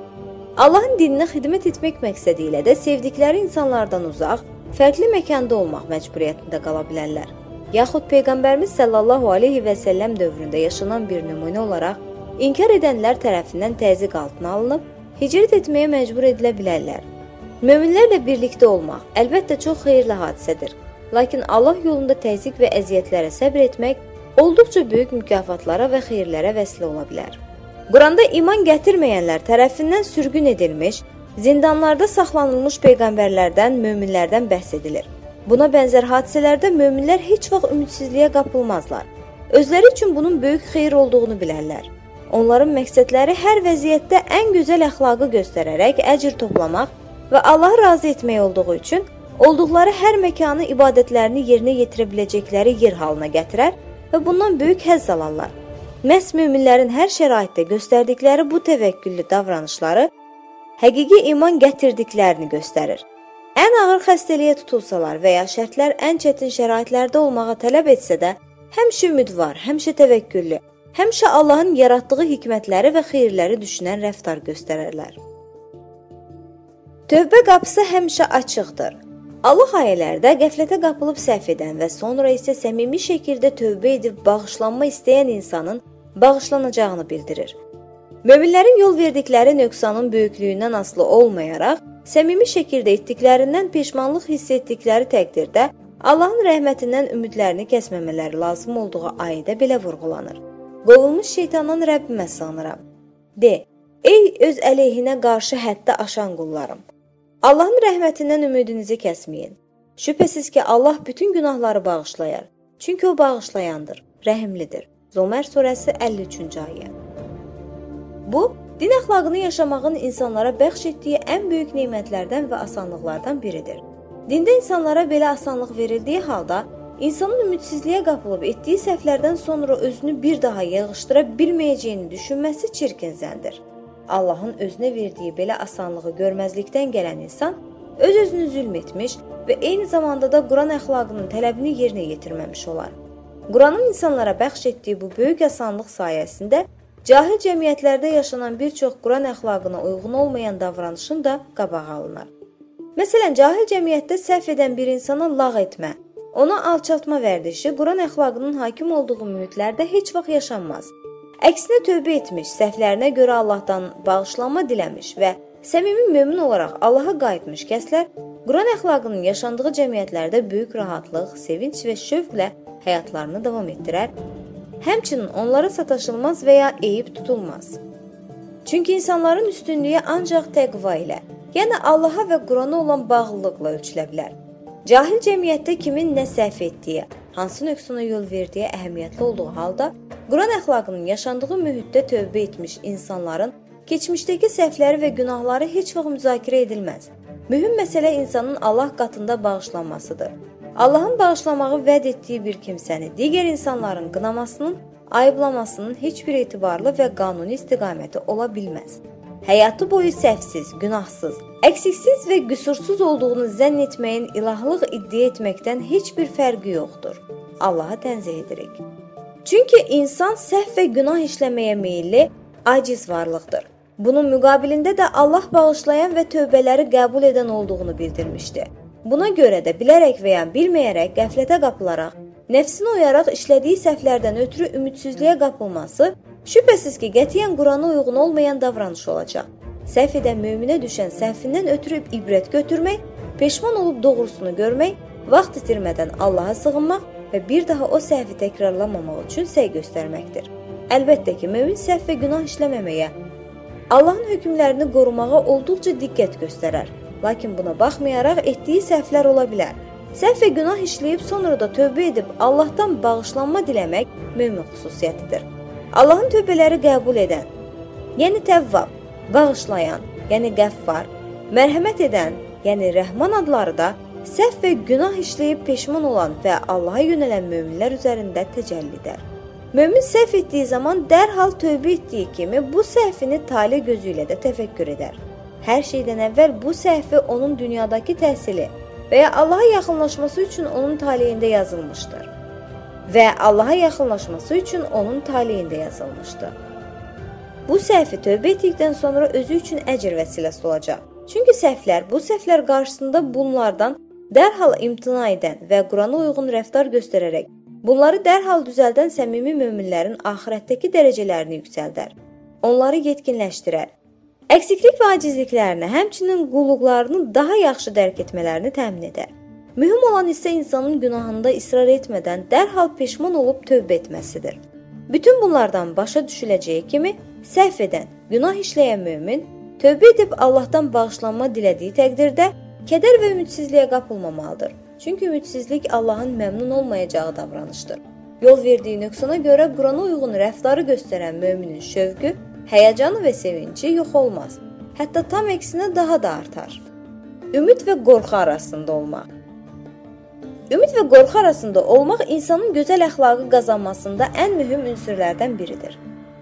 Allahın dininə xidmət etmək məqsədi ilə də sevdikləri insanlardan uzaq, fərqli məkanda olmaq məcburiyyətində qala bilərlər. Yaxud Peyğəmbərimiz sallallahu aleyhi və səlləm dövründə yaşanan bir nümunə olaraq, inkar edənlər tərəfindən təzyiq altına alınıb, hicrət etməyə məcbur edilə bilərlər. Möminlərlə birlikdə olmaq əlbəttə çox xeyirli hadisədir. Lakin Allah yolunda təzyiq və əziyyətlərə səbr etmək olduqca böyük mükafatlara və xeyirlərə vəsilə ola bilər. Quranda iman gətirməyənlər tərəfindən sürgün edilmiş, zindanlarda saxlanılmış peyğəmbərlərdən, möminlərdən bəhs edilir. Buna bənzər hadisələrdə möminlər heç vaxt ümidsizliyə qapılmazlar. Özləri üçün bunun böyük xeyir olduğunu bilərlər. Onların məqsədləri hər vəziyyətdə ən gözəl əxlaqı göstərərək əcr toplamaq və Allahı razı etmək olduğu üçün olduqları hər məkanı ibadətlərini yerinə yetirə biləcəkləri yer halına gətirər və bundan böyük həzz alarlar. Məhz möminlərin hər şəraitdə göstərdikləri bu təvəkküllü davranışları həqiqi iman gətirdiklərini göstərir. Ən ağır xəstəliyə tutulsalar və ya şərtlər ən çətin şəraitlərdə olmağa tələb etsə də, həmişə ümidvar, həmişə təvəkküllü, həmişə Allahın yaratdığı hikmətləri və xeyirləri düşünən rəftar göstərərlər. Tövbə qapısı həmişə açıqdır. Allah ayələrdə qəflətə qapılıb səhv edən və sonra isə səmimi şəkildə tövbə edib bağışlanma istəyən insanın bağışlanacağını bildirir. Möminlərin yol verdikləri nöqsanın böyüklüyündən asılı olmayaraq, səmimi şəkildə etdiklərindən peşmanlıq hiss etdikləri təqdirdə Allahın rəhmətindən ümidlərini kəsməmələri lazım olduğu ayədə belə vurğulanır. Qovulmuş şeytandan Rəbbimə sığınıram. De, ey öz əleyhinə qarşı həddə aşan qullarım! Allahın rəhmətindən ümidinizi kəsməyin. Şübhəsiz ki, Allah bütün günahları bağışlayar. Çünki o bağışlayandır, rəhimlidir. Zomər surəsi əlli üçüncü ayə. Bu, din əxlaqını yaşamağın insanlara bəxş etdiyi ən böyük nemətlərdən və asanlıqlardan biridir. Dində insanlara belə asanlıq verildiyi halda, insanın ümidsizliyə qapılıb etdiyi səhvlərdən sonra özünü bir daha yığışdıra bilməyəcəyini düşünməsi çirkin zəndir. Allahın özünə verdiyi belə asanlığı görməzlikdən gələn insan öz-özünü zülm etmiş və eyni zamanda da Quran əxlaqının tələbini yerinə yetirməmiş olar. Quranın insanlara bəxş etdiyi bu böyük asanlıq sayəsində cahil cəmiyyətlərdə yaşanan bir çox Quran əxlaqına uyğun olmayan davranışın da qabağı alınır. Məsələn, cahil cəmiyyətdə səhv edən bir insana lağ etmə, ona alçaltma vərdişi Quran əxlaqının hakim olduğu mühitlərdə heç vaxt yaşanmaz. Əksinə tövbə etmiş, səhvlərinə görə Allahdan bağışlanma diləmiş və səmimi mömin olaraq Allaha qayıtmış kəslər Quran əxlaqının yaşandığı cəmiyyətlərdə böyük rahatlıq, sevinç və şövqlə həyatlarını davam etdirər. Həmçinin onlara sataşılmaz və ya eyib tutulmaz. Çünki insanların üstünlüyü ancaq təqva ilə, yəni Allaha və Qurana olan bağlılıqla ölçülə bilər. Cahil cəmiyyətdə kimin nə səhv etdiyi, hansı nöqsana yol verdiyi əhəmiyyətli olduğu halda, Quran əxlaqının yaşandığı mühitdə tövbə etmiş insanların keçmişdəki səhvləri və günahları heç vaxt müzakirə edilməz. Mühüm məsələ insanın Allah qatında bağışlanmasıdır. Allahın bağışlamağı vəd etdiyi bir kimsəni digər insanların qınamasının, ayıblamasının heç bir etibarlı və qanuni istiqaməti ola bilməz. Həyatı boyu səhvsiz, günahsız, əksiksiz və qüsursuz olduğunu zənn etməyin ilahlıq iddia etməkdən heç bir fərqi yoxdur. Allaha tənzih edirik. Çünki insan səhv və günah işləməyə meyilli, aciz varlıqdır. Bunun müqabilində də Allah bağışlayan və tövbələri qəbul edən olduğunu bildirmişdi. Buna görə də bilərək və ya bilməyərək qəflətə qapılaraq, nəfsini oyaraq işlədiyi səhvlərdən ötürü ümidsizliyə qapılması, şübhəsiz ki, qətiyyən Qurana uyğun olmayan davranış olacaq. Səhv edən möminə düşən səhvindən ötürü ibrət götürmək, peşman olub doğrusunu görmək, vaxt itirmədən Allaha sığınmaq və bir daha o səhvi təkrarlamamaq üçün səy göstərməkdir. Əlbəttə ki, mömin səhv və günah işləməməyə, Allahın hökmlərini qorumağa olduqca diqqət göstərər. Lakin buna baxmayaraq etdiyi səhvlər ola bilər. Səhv və günah işləyib sonra da tövbə edib Allahdan bağışlanma diləmək mömin xüsusiyyətidir. Allahın tövbələri qəbul edən, yəni təvvab, bağışlayan, yəni qəffar, mərhəmət edən, yəni rəhman adları da səhv və günah işləyib peşman olan və Allaha yönələn möminlər üzərində təcəllidər. Mömin səhv etdiyi zaman dərhal tövbə etdiyi kimi bu səhvini tali gözü ilə də təfəkkür edər. Hər şeydən əvvəl bu səhvi onun dünyadakı təhsili və ya Allaha yaxınlaşması üçün onun taleyində yazılmışdır. Və Allaha yaxınlaşması üçün onun taleyində yazılmışdır. Bu səhvi tövbə etdikdən sonra özü üçün əcr vəsiləsi olacaq. Çünki səhvlər, bu səhvlər qarşısında bunlardan dərhal imtina edən və Qurana uyğun rəftar göstərərək, bunları dərhal düzəldən səmimi möminlərin axirətdəki dərəcələrini yüksəldər. Onları yetkinləşdirər. Əksiklik və acizliklərini, həmçinin qulluqlarını daha yaxşı dərk etmələrini təmin edər. Mühüm olan isə insanın günahında israr etmədən dərhal peşman olub tövbə etməsidir. Bütün bunlardan başa düşüləcəyi kimi, səhv edən, günah işləyən mömin, tövbə edib Allahdan bağışlanma dilədiyi təqdirdə kədər və ümidsizliyə qapılmamalıdır. Çünki ümidsizlik Allahın məmnun olmayacağı davranışdır. Yol verdiyi nöqsana görə Qurana uyğun rəftarı göstərən möminin şövqü, həyəcanı və sevinci yox olmaz. Hətta tam əksinə daha da artar. Ümid və qorxu arasında olmaq. Ümid və qorxu arasında olmaq insanın gözəl əxlaqı qazanmasında ən mühüm ünsürlərdən biridir.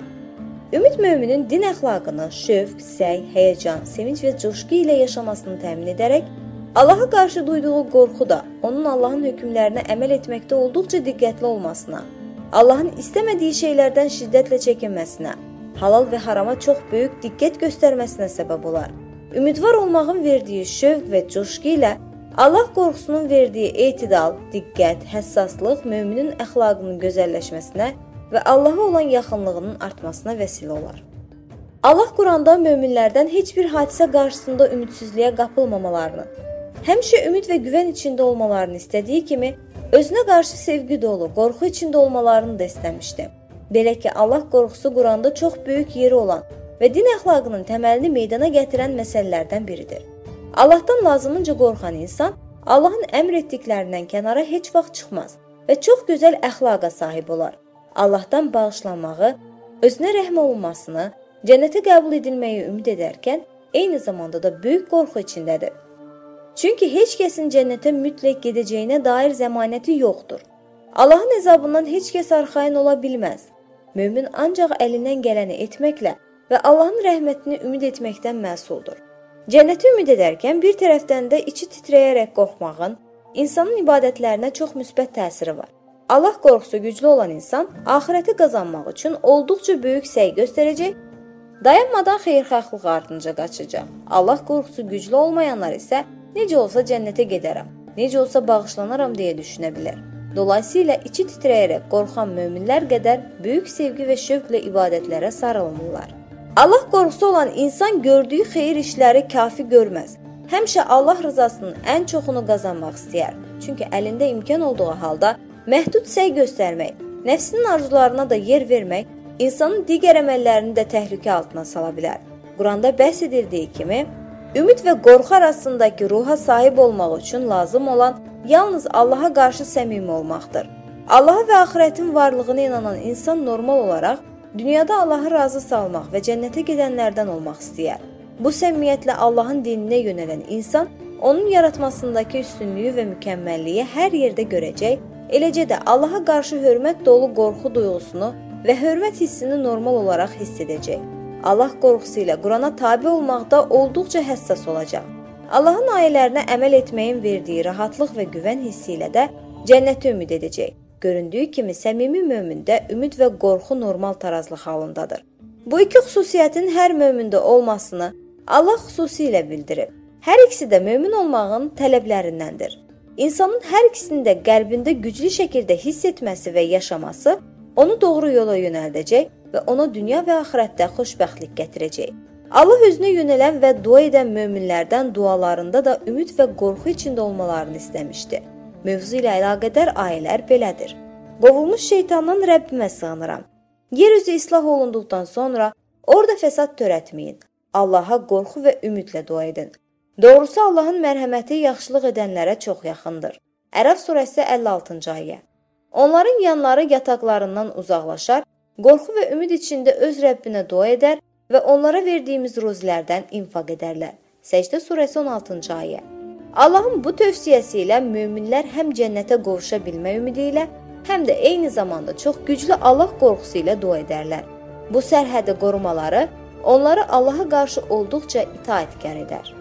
Ümid möminin din əxlaqını şövq, səy, həyəcan, sevinc və coşqu ilə yaşamasını təmin edərək, Allaha qarşı duyduğu qorxu da onun Allahın hökmlərinə əməl etməkdə olduqca diqqətli olmasına, Allahın istəmədiyi şeylərdən şiddətlə çəkinməsinə, halal və harama çox böyük diqqət göstərməsinə səbəb olar. Ümidvar olmağın verdiyi şövq və coşqu ilə Allah qorxusunun verdiyi etidal, diqqət, həssaslıq möminin əxlaqının gözəlləşməsinə və Allaha olan yaxınlığının artmasına vəsilə olar. Allah Quranda möminlərdən heç bir hadisə qarşısında ümidsizliyə qapılmamalarını, həmişə ümid və güvən içində olmalarını istədiyi kimi, özünə qarşı sevgi dolu, qorxu içində olmalarını da istəmişdi. Belə ki, Allah qorxusu Quranda çox böyük yeri olan və din əxlaqının təməlini meydana gətirən məsələlərdən biridir. Allahdan lazımınca qorxan insan, Allahın əmr etdiklərindən kənara heç vaxt çıxmaz və çox gözəl əxlaqa sahib olar. Allahdan bağışlanmağı, özünə rəhm olunmasını, cənnətə qəbul edilməyi ümid edərkən, eyni zamanda da böyük qorxu içindədir. Çünki heç kəsin cənnətə mütləq gedəcəyinə dair zəmanəti yoxdur. Allahın əzabından heç kəs arxayın ola bilməz. Mömin ancaq əlindən gələni etməklə və Allahın rəhmətini ümid etməkdən məsuldur. Cənnəti ümid edərkən bir tərəfdən də içi titrəyərək qorxmağın insanın ibadətlərinə çox müsbət təsiri var. Allah qorxusu güclü olan insan axirəti qazanmaq üçün olduqca böyük səy göstərəcək, dayanmadan xeyirxahlıq ardınca qaçacaq. Allah qorxusu güclü olmayanlar isə necə olsa cənnətə gedərəm, necə olsa bağışlanaram deyə düşünə bilər. Dolayısıyla içi titrəyərək qorxan möminlər qədər böyük sevgi və şövqlə ibadətlərə sarılmırlar. Allah qorxusu olan insan gördüyü xeyir işləri kafi görməz. Həmişə Allah rızasının ən çoxunu qazanmaq istəyər. Çünki əlində imkan olduğu halda məhdud səy göstərmək, nəfsinin arzularına da yer vermək, insanın digər əməllərini də təhlükə altına sala bilər. Quranda bəhs edildiyi kimi, ümid və qorxu arasındakı ruha sahib olmaq üçün lazım olan yalnız Allaha qarşı səmimi olmaqdır. Allaha və axirətin varlığına inanan insan normal olaraq dünyada Allahı razı salmaq və cənnətə gedənlərdən olmaq istəyər. Bu səmimiyyətlə Allahın dininə yönələn insan onun yaratmasındakı üstünlüyü və mükəmməlliyi hər yerdə görəcək, eləcə də Allaha qarşı hörmət dolu qorxu duyğusunu və hörmət hissini normal olaraq hiss edəcək. Allah qorxusu ilə Qurana tabe olmaqda olduqca həssas olacaq. Allahın ayələrinə əməl etməyin verdiyi rahatlıq və güvən hissi ilə də cənnəti ümid edəcək. Göründüyü kimi səmimi mömində ümid və qorxu normal tarazlıq halındadır. Bu iki xüsusiyyətin hər mömində olmasını Allah xüsusilə bildirib. Hər ikisi də mömin olmağın tələblərindəndir. İnsanın hər ikisini də qəlbində güclü şəkildə hiss etməsi və yaşaması onu doğru yola yönəldəcək və ona dünya və axirətdə xoşbəxtlik gətirəcək. Allah özünə yönələn və dua edən möminlərdən dualarında da ümid və qorxu içində olmalarını istəmişdi. Mövzu ilə əlaqədar ayələr belədir. Qovulmuş şeytandan Rəbbimə sığınıram. Yeryüzü islah olunduqdan sonra orada fəsad törətməyin. Allaha qorxu və ümidlə dua edin. Doğrusu Allahın mərhəməti yaxşılıq edənlərə çox yaxındır. Ərəf surəsi əlli altıncı ayə. Onların yanları yataqlarından uzaqlaşar, qorxu və ümid içində öz Rəbbinə dua edər və onlara verdiyimiz ruzilərdən infaq edərlər. Səcdə surəsi on altıncı ayə. Allahın bu tövsiyəsi ilə möminlər həm cənnətə qovuşa bilmə ümidi ilə, həm də eyni zamanda çox güclü Allah qorxusu ilə dua edərlər. Bu sərhədi qorumaları onları Allaha qarşı olduqca itaətkar edər.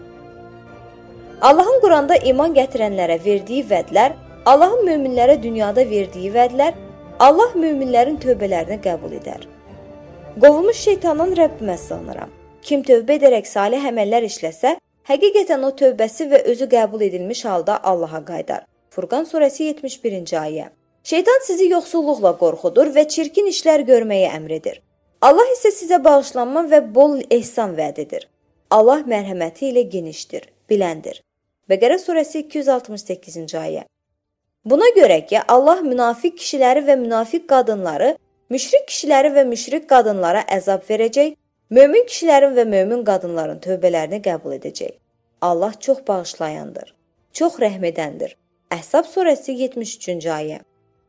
Allahın Quranda iman gətirənlərə verdiyi vədlər, Allahın möminlərə dünyada verdiyi vədlər, Allah möminlərin tövbələrini qəbul edər. Qovulmuş şeytandan Rəbbimə sığınıram. Kim tövbə edərək salih əməllər işləsə, həqiqətən o tövbəsi və özü qəbul edilmiş halda Allaha qaydar. Furqan surəsi yetmiş birinci ayə. Şeytan sizi yoxsulluqla qorxudur və çirkin işlər görməyə əmr edir. Allah isə sizə bağışlanma və bol ehsan vəd edir. Allah mərhəməti ilə genişdir, biləndir. Bəqərə surəsi iki yüz altmış səkkizinci ayə. Buna görə ki, Allah münafiq kişiləri və münafiq qadınları, müşrik kişiləri və müşrik qadınlara əzab verəcək, mömin kişilərin və mömin qadınların tövbələrini qəbul edəcək. Allah çox bağışlayandır, çox rəhm edəndir. Əhzab surəsi yetmiş üçüncü ayə.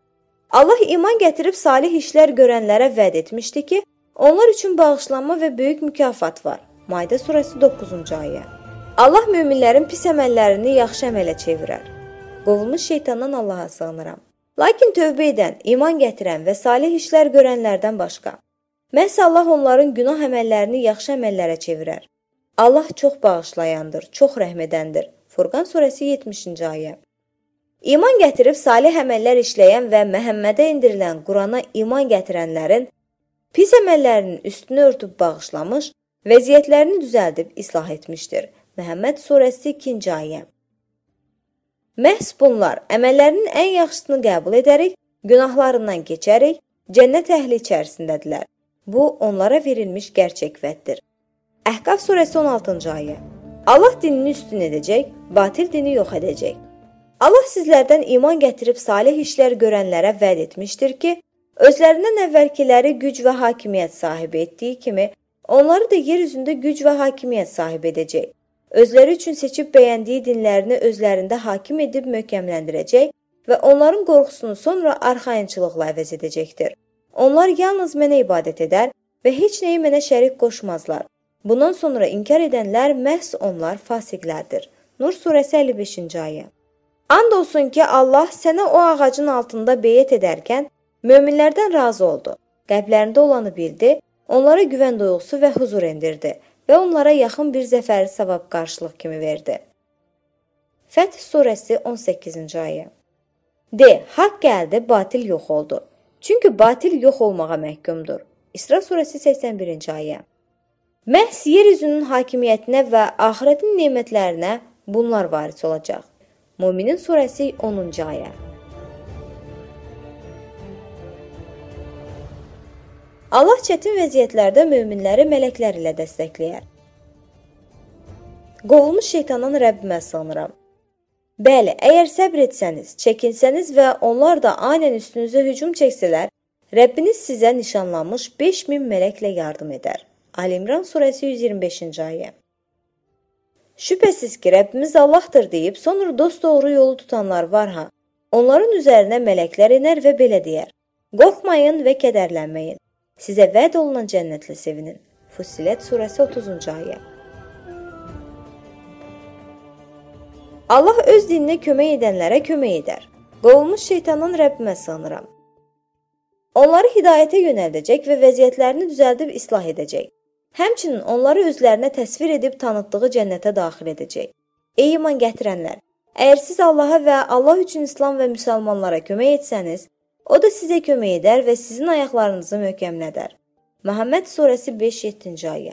Allah iman gətirib salih işlər görənlərə vəd etmişdi ki, onlar üçün bağışlanma və böyük mükafat var. Maide surəsi doqquzuncu ayə. Allah möminlərin pis əməllərini yaxşı əmələ çevirər. Qovulmuş şeytandan Allaha sığınıram. Lakin tövbə edən, iman gətirən və salih işlər görənlərdən başqa. Məhz Allah onların günah əməllərini yaxşı əməllərə çevirər. Allah çox bağışlayandır, çox rəhm edəndir. Furqan surəsi yetmişinci ayə. İman gətirib salih əməllər işləyən və Məhəmmədə indirilən Qurana iman gətirənlərin pis əməllərinin üstünü örtüb bağışlamış, vəziyyətlərini düzəldib islah etmişdir. Məhəmməd surəsi ikinci ayə. Məhz bunlar əməllərinin ən yaxşısını qəbul edərək, günahlarından keçərək, cənnət əhli içərisindədirlər. Bu, onlara verilmiş gerçək vəddir. Əhqaf surəsi on altıncı ayə. Allah dinini üstün edəcək, batil dini yox edəcək. Allah sizlərdən iman gətirib salih işlər görənlərə vəd etmişdir ki, özlərindən əvvəlkiləri güc və hakimiyyət sahibi etdiyi kimi, onları da yer üzündə güc və hakimiyyət sahibi edəcək. Özləri üçün seçib bəyəndiyi dinlərini özlərində hakim edib möhkəmləndirəcək və onların qorxusunu sonra arxayınçılıqla əvəz edəcəkdir. Onlar yalnız mənə ibadət edər və heç nəyi mənə şərik qoşmazlar. Bundan sonra inkar edənlər məhz onlar fasiqlərdir. Nur surəsi əlli beşinci ayə. And olsun ki, Allah sənə o ağacın altında beyət edərkən möminlərdən razı oldu. Qəlblərində olanı bildi, onlara güvən duyğusu və huzur endirdi və onlara yaxın bir zəfəri savab qarşılıq kimi verdi. Fəth surəsi on səkkizinci ayə. De, haqq gəldi, batil yox oldu. Çünki batil yox olmağa məhkumdur. İsra surəsi səksən birinci ayə. Məhz yer üzünün hakimiyyətinə və axirətin nemətlərinə bunlar varis olacaq. Müminin surəsi onuncu ayə. Allah çətin vəziyyətlərdə möminləri mələklər ilə dəstəkləyər. Qovulmuş şeytandan Rəbbimə sığınıram. Bəli, əgər səbr etsəniz, çəkinsəniz və onlar da anən üstünüzə hücum çəksələr, Rəbbiniz sizə nişanlanmış beş min mələklə yardım edər. Ali İmran surəsi yüz iyirmi beşinci ayə. Şübhəsiz ki, Rəbbimiz Allahdır deyib, sonra dost doğru yolu tutanlar var ha. Onların üzərinə mələklər enər və belə deyər. Qorxmayın və kədərlənməyin. Sizə vəd olunan cənnətlə sevinin. Fussilet surəsi otuzuncu ayə. Allah öz dininə kömək edənlərə kömək edər. Qovulmuş şeytandan Rəbbimə sığınıram. Onları hidayətə yönəldəcək və vəziyyətlərini düzəldib islah edəcək. Həmçinin onları özlərinə təsvir edib tanıtdığı cənnətə daxil edəcək. Ey iman gətirənlər, əgər siz Allaha və Allah üçün İslam və müsəlmanlara kömək etsəniz, o da sizə kömək edər və sizin ayaqlarınızı möhkəmlədər. Məhəmməd surəsi beş yeddinci ayə.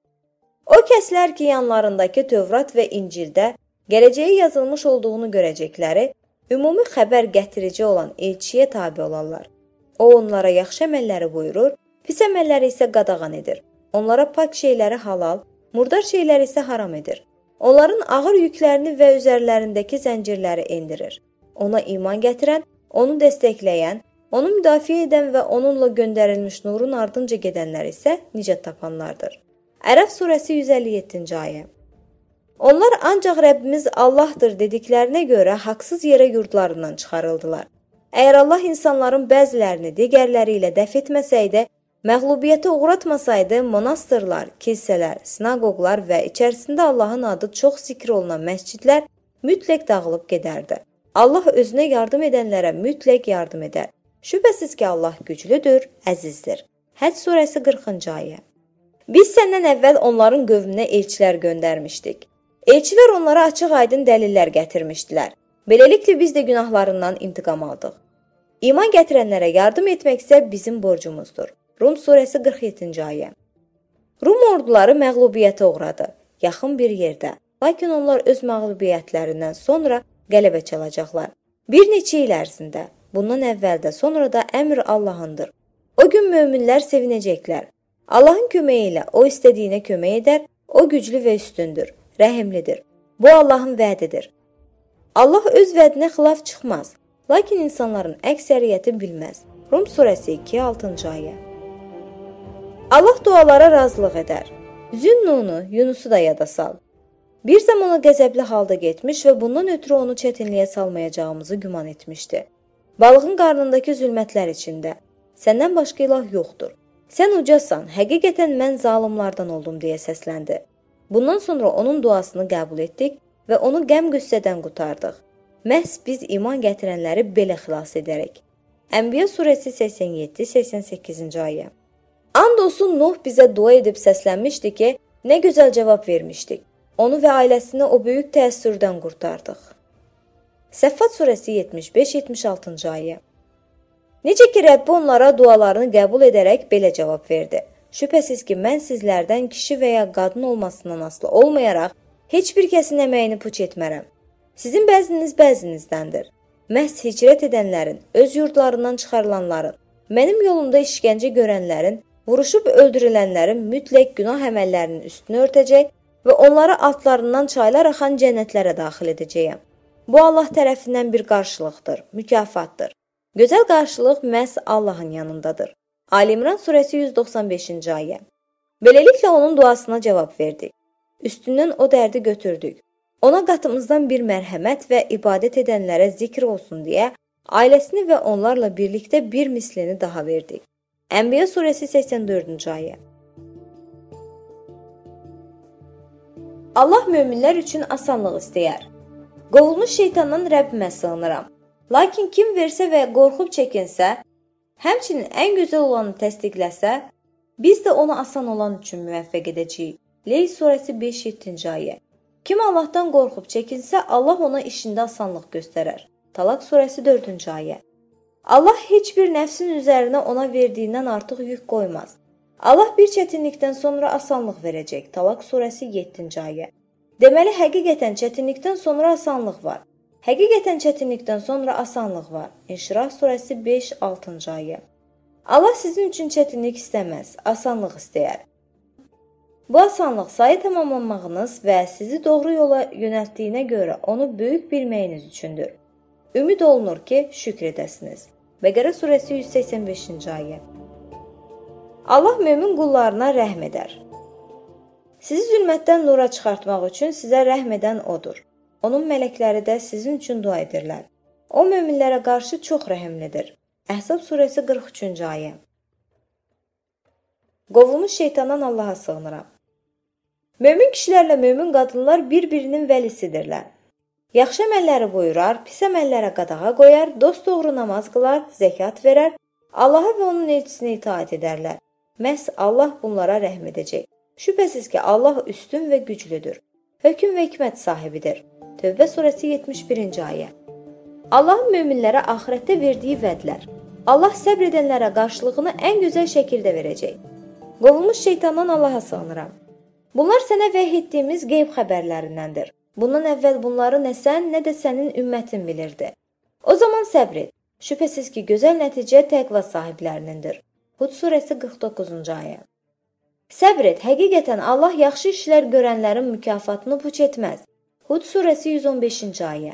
O kəslər ki, yanlarındakı Tövrat və İncildə gələcəyi yazılmış olduğunu görəcəkləri, ümumi xəbər gətirici olan elçiyə tabi olarlar. O, onlara yaxşı əməlləri buyurur, pis əməlləri isə qadağan edir. Onlara pak şeyləri halal, murdar şeyləri isə haram edir. Onların ağır yüklərini və üzərlərindəki zəncirləri endirir. Ona iman gətirən, onu dəstəkləyən, onu müdafiə edən və onunla göndərilmiş nurun ardınca gedənlər isə nicat tapanlardır. Ərəf surəsi yüz əlli yeddinci ayə. Onlar ancaq Rəbbimiz Allahdır dediklərinə görə haqsız yerə yurdlarından çıxarıldılar. Əgər Allah insanların bəzilərini digərləri ilə dəf etməsəydi, məğlubiyyətə uğratmasaydı, monastırlar, kilsələr, sinagoglar və içərisində Allahın adı çox zikr olunan məscidlər mütləq dağılıb gedərdi. Allah özünə yardım edənlərə mütləq yardım edər. Şübhəsiz ki, Allah güclüdür, əzizdir. Həcc surəsi qırxıncı ayə. Biz səndən əvvəl onların qövmünə elçilər göndərmişdik. Elçilər onlara açıq-aydın dəlillər gətirmişdilər. Beləliklə biz də günahlarından intiqam aldıq. İman gətirənlərə yardım etmək isə bizim borcumuzdur. Rum surəsi qırx yeddinci ayə. Rum orduları məğlubiyyətə uğradı, yaxın bir yerdə. Lakin onlar öz məğlubiyyətlərindən sonra qələbə çalacaqlar. Bir neçə il ərzində, bundan əvvəl də sonra da əmr Allahındır. O gün möminlər sevinəcəklər. Allahın köməyi ilə o istədiyinə kömək edər, o güclü və üstündür, rəhimlidir. Bu Allahın vədidir. Allah öz vədinə xilaf çıxmaz, lakin insanların əksəriyyəti bilməz. Rum surəsi iki altıncı ayə. Allah dualara razılıq edər. Zünnunu, Yunusu da yada sal. Bir zaman o qəzəbli halda getmiş və bundan ötürü onu çətinliyə salmayacağımızı güman etmişdi. balığın qarnındakı zülmətlər içində. Səndən başqa ilah yoxdur. Sən ucasan, həqiqətən mən zalimlardan oldum deyə səsləndi. Bundan sonra onun duasını qəbul etdik və onu qəm-qüssədən qurtardıq. Məhz biz iman gətirənləri belə xilas edərək. Ənbiya surəsi səksən yeddi səksən səkkizinci ayə. And olsun Nuh bizə dua edib səslənmişdi ki, nə gözəl cavab vermişdik. Onu və ailəsini o böyük təəssürdən qurtardıq. Səffat surəsi yetmiş beş yetmiş altıncı ayə. Necə ki, Rəbbi onlara dualarını qəbul edərək belə cavab verdi. Şübhəsiz ki, mən sizlərdən kişi və ya qadın olmasından asılı olmayaraq, heç bir kəsin əməyini puç etmərəm. Sizin bəziniz bəzinizdəndir. Məhz hicrət edənlərin, öz yurdlarından çıxarılanların, mənim yolumda işgəncə görənlərin, vuruşub öldürülənlərin mütləq günah əməllərinin üstünü örtəcək və onları altlarından çaylar axan cənnətlərə daxil edəcəyəm. Bu Allah tərəfindən bir qarşılıqdır, mükafatdır. Gözəl qarşılıq məhz Allahın yanındadır. Ali İmran surəsi yüz doxsan beşinci ayə. Beləliklə onun duasına cavab verdik. Üstündən o dərdi götürdük. Ona qatımızdan bir mərhəmət və ibadət edənlərə zikr olsun deyə ailəsini və onlarla birlikdə bir mislini daha verdik. Ənbiya surəsi səksən dördüncü ayə. Allah möminlər üçün asanlıq istəyər. Qovulmuş şeytandan Rəbbimə sığınıram. Lakin kim versə və qorxub çəkinsə, həmçinin ən gözəl olanı təsdiqləsə, biz də onu asan olan üçün müvəffəq edəcəyik. Leyl surəsi beş yeddinci ayə. Kim Allahdan qorxub çəkinsə, Allah ona işində asanlıq göstərər. Talaq surəsi dördüncü ayə. Allah heç bir nəfsin üzərinə ona verdiyindən artıq yük qoymaz. Allah bir çətinlikdən sonra asanlıq verəcək. Talaq surəsi yeddinci ayə. Deməli, həqiqətən çətinlikdən sonra asanlıq var. Həqiqətən çətinlikdən sonra asanlıq var. İnşirah surəsi beş altıncı ayə. Allah sizin üçün çətinlik istəməz, asanlıq istəyər. Bu asanlıq sayı tamamlanmağınız və sizi doğru yola yönəltdiyinə görə onu böyük bilməyiniz üçündür. Ümid olunur ki, şükr edəsiniz. Bəqərə surəsi yüz səksən beşinci ayə. Allah mömin qullarına rəhm edər. Sizi zülmətdən nura çıxartmaq üçün sizə rəhm edən odur. Onun mələkləri də sizin üçün dua edirlər. O möminlərə qarşı çox rəhimlidir. Əhzab surəsi qırx üçüncü ayə. Qovulmuş şeytandan Allaha sığınıram. Mömin kişilərlə mömin qadınlar bir-birinin vəlisidirlər. Yaxşı əməlləri buyurar, pis əməllərə qadağa qoyar, dosdoğru namaz qılar, zəkat verər, Allaha və onun elçisinə itaat edərlər. Məhz Allah bunlara rəhm edəcək. Şübhəsiz ki, Allah üstün və güclüdür. Hökm və hikmət sahibidir. Tövbə surəsi yetmiş birinci ayə. Allahın möminlərə axirətdə verdiyi vədlər. Allah səbr edənlərə qarşılığını ən gözəl şəkildə verəcək. Qovulmuş şeytandan Allaha sığınıram. Bunlar sənə vəhy etdiyimiz qeyb xəbərlərindəndir. Bundan əvvəl bunları nə sən, nə də sənin ümmətin bilirdi. O zaman səbr et. Şübhəsiz ki, gözəl nəticə təqva sahiblərinindir. Hud surəsi qırx doqquzuncu ayə. Səbr et, həqiqətən Allah yaxşı işlər görənlərin mükafatını puç etməz. Hud surəsi yüz on beşinci ayə.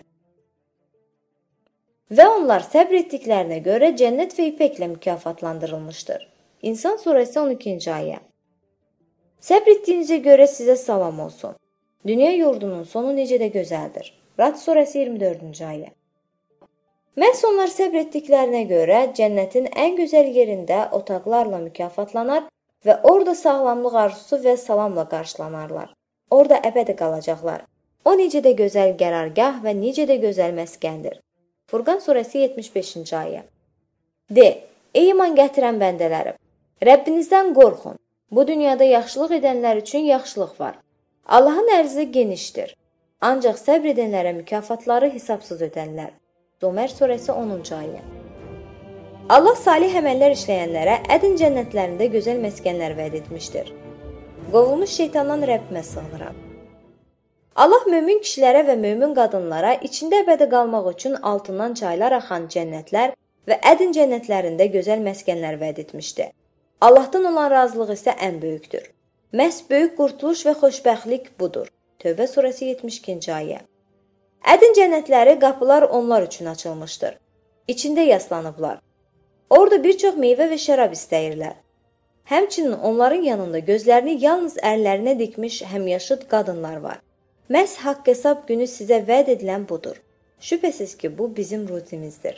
Və onlar səbr etdiklərinə görə cənnət və ipəklə mükafatlandırılmışdır. İnsan surəsi on ikinci ayə. Səbr etdiyinizə görə sizə salam olsun. Dünya yurdunun sonu necə də gözəldir. Rad surəsi iyirmi dördüncü ayə. Məhz onlar səbr etdiklərinə görə cənnətin ən gözəl yerində otaqlarla mükafatlanar və orada sağlamlıq arzusu və salamla qarşılanarlar. Orada əbədi qalacaqlar. O necə də gözəl qərargah və necə də gözəl məskəndir. Furqan surəsi yetmiş beşinci ayə. De, ey iman gətirən bəndələrim, Rəbbinizdən qorxun. Bu dünyada yaxşılıq edənlər üçün yaxşılıq var. Allahın ərzi genişdir. Ancaq səbr edənlərə mükafatları hesabsız ödənlər. Zömər surəsi onuncu ayə. Allah salih əməllər işləyənlərə ədin cənnətlərində gözəl məskənlər vəd etmişdir. Qovulmuş şeytandan Rəbbimə sığınıram. Allah mömin kişilərə və mömin qadınlara içində əbədi qalmaq üçün altından çaylar axan cənnətlər və ədin cənnətlərində gözəl məskənlər vəd etmişdi. Allahdan olan razılıq isə ən böyükdür. Məhz böyük qurtuluş və xoşbəxtlik budur. Tövbə surəsi yetmiş ikinci ayə. Ədin cənnətləri qapılar onlar üçün açılmışdır. İçində yaslanıblar. Orada bir çox meyvə və şərab istəyirlər. Həmçinin onların yanında gözlərini yalnız ərlərinə dikmiş həmyaşıd qadınlar var. Məhz haqq hesab günü sizə vəd edilən budur. Şübhəsiz ki, bu bizim ruzimizdir.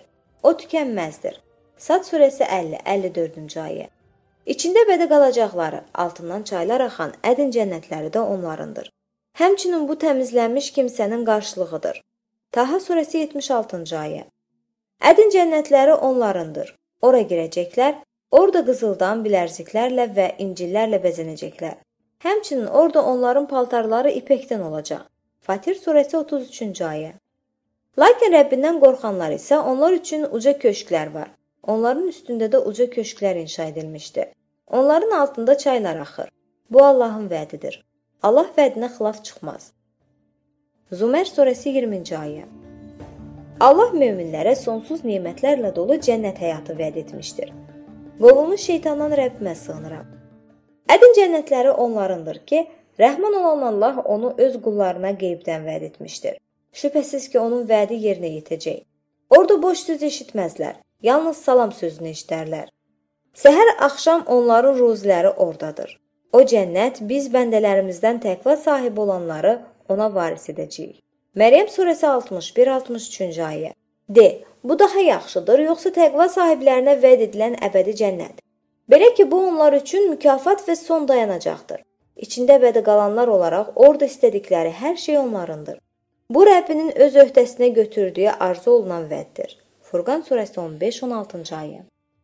O tükənməzdir. Sad surəsi əlli əlli dördüncü ayə. İçində əbədi qalacaqları, altından çaylar axan ədin cənnətləri də onlarındır. Həmçinin bu təmizlənmiş kimsənin qarşılığıdır. Taha surəsi yetmiş altıncı ayə. Ədin cənnətləri onlarındır. Ora girəcəklər, orada qızıldan, bilərziklərlə və incillərlə bəzənəcəklər. Həmçinin orada onların paltarları ipəkdən olacaq. Fatir surəsi otuz üçüncü ayə. Lakin Rəbbindən qorxanlar isə onlar üçün uca köşklər var. Onların üstündə də uca köşklər inşa edilmişdir. Onların altında çaylar axır. Bu Allahın vədidir. Allah vədinə xilaf çıxmaz. Zümer surəsi iyirminci ayə. Allah möminlərə sonsuz nemətlərlə dolu cənnət həyatı vəd etmişdir. Qovulmuş şeytandan Rəbbimə sığınıram. Ədin cənnətləri onlarındır ki, rəhman olan Allah onu öz qullarına qeybdən vəd etmişdir. Şübhəsiz ki, onun vədi yerinə yetəcək. Orada boş söz eşitməzlər, yalnız salam sözünü eşitərlər. Səhər axşam onların ruziləri oradadır. O cənnət biz bəndələrimizdən təqva sahibi olanları ona varis edəcəyik. Məryəm surəsi altmış bir altmış üçüncü ayə. De, bu daha yaxşıdır, yoxsa təqva sahiblərinə vəd edilən əbədi cənnət? Belə ki, bu onlar üçün mükafat və son dayanacaqdır. İçində əbədi qalanlar olaraq orada istədikləri hər şey onlarındır. Bu, Rəbbinin öz öhdəsinə götürdüyü arzu olunan vəddir. Furqan surəsi on beş on altıncı ayə.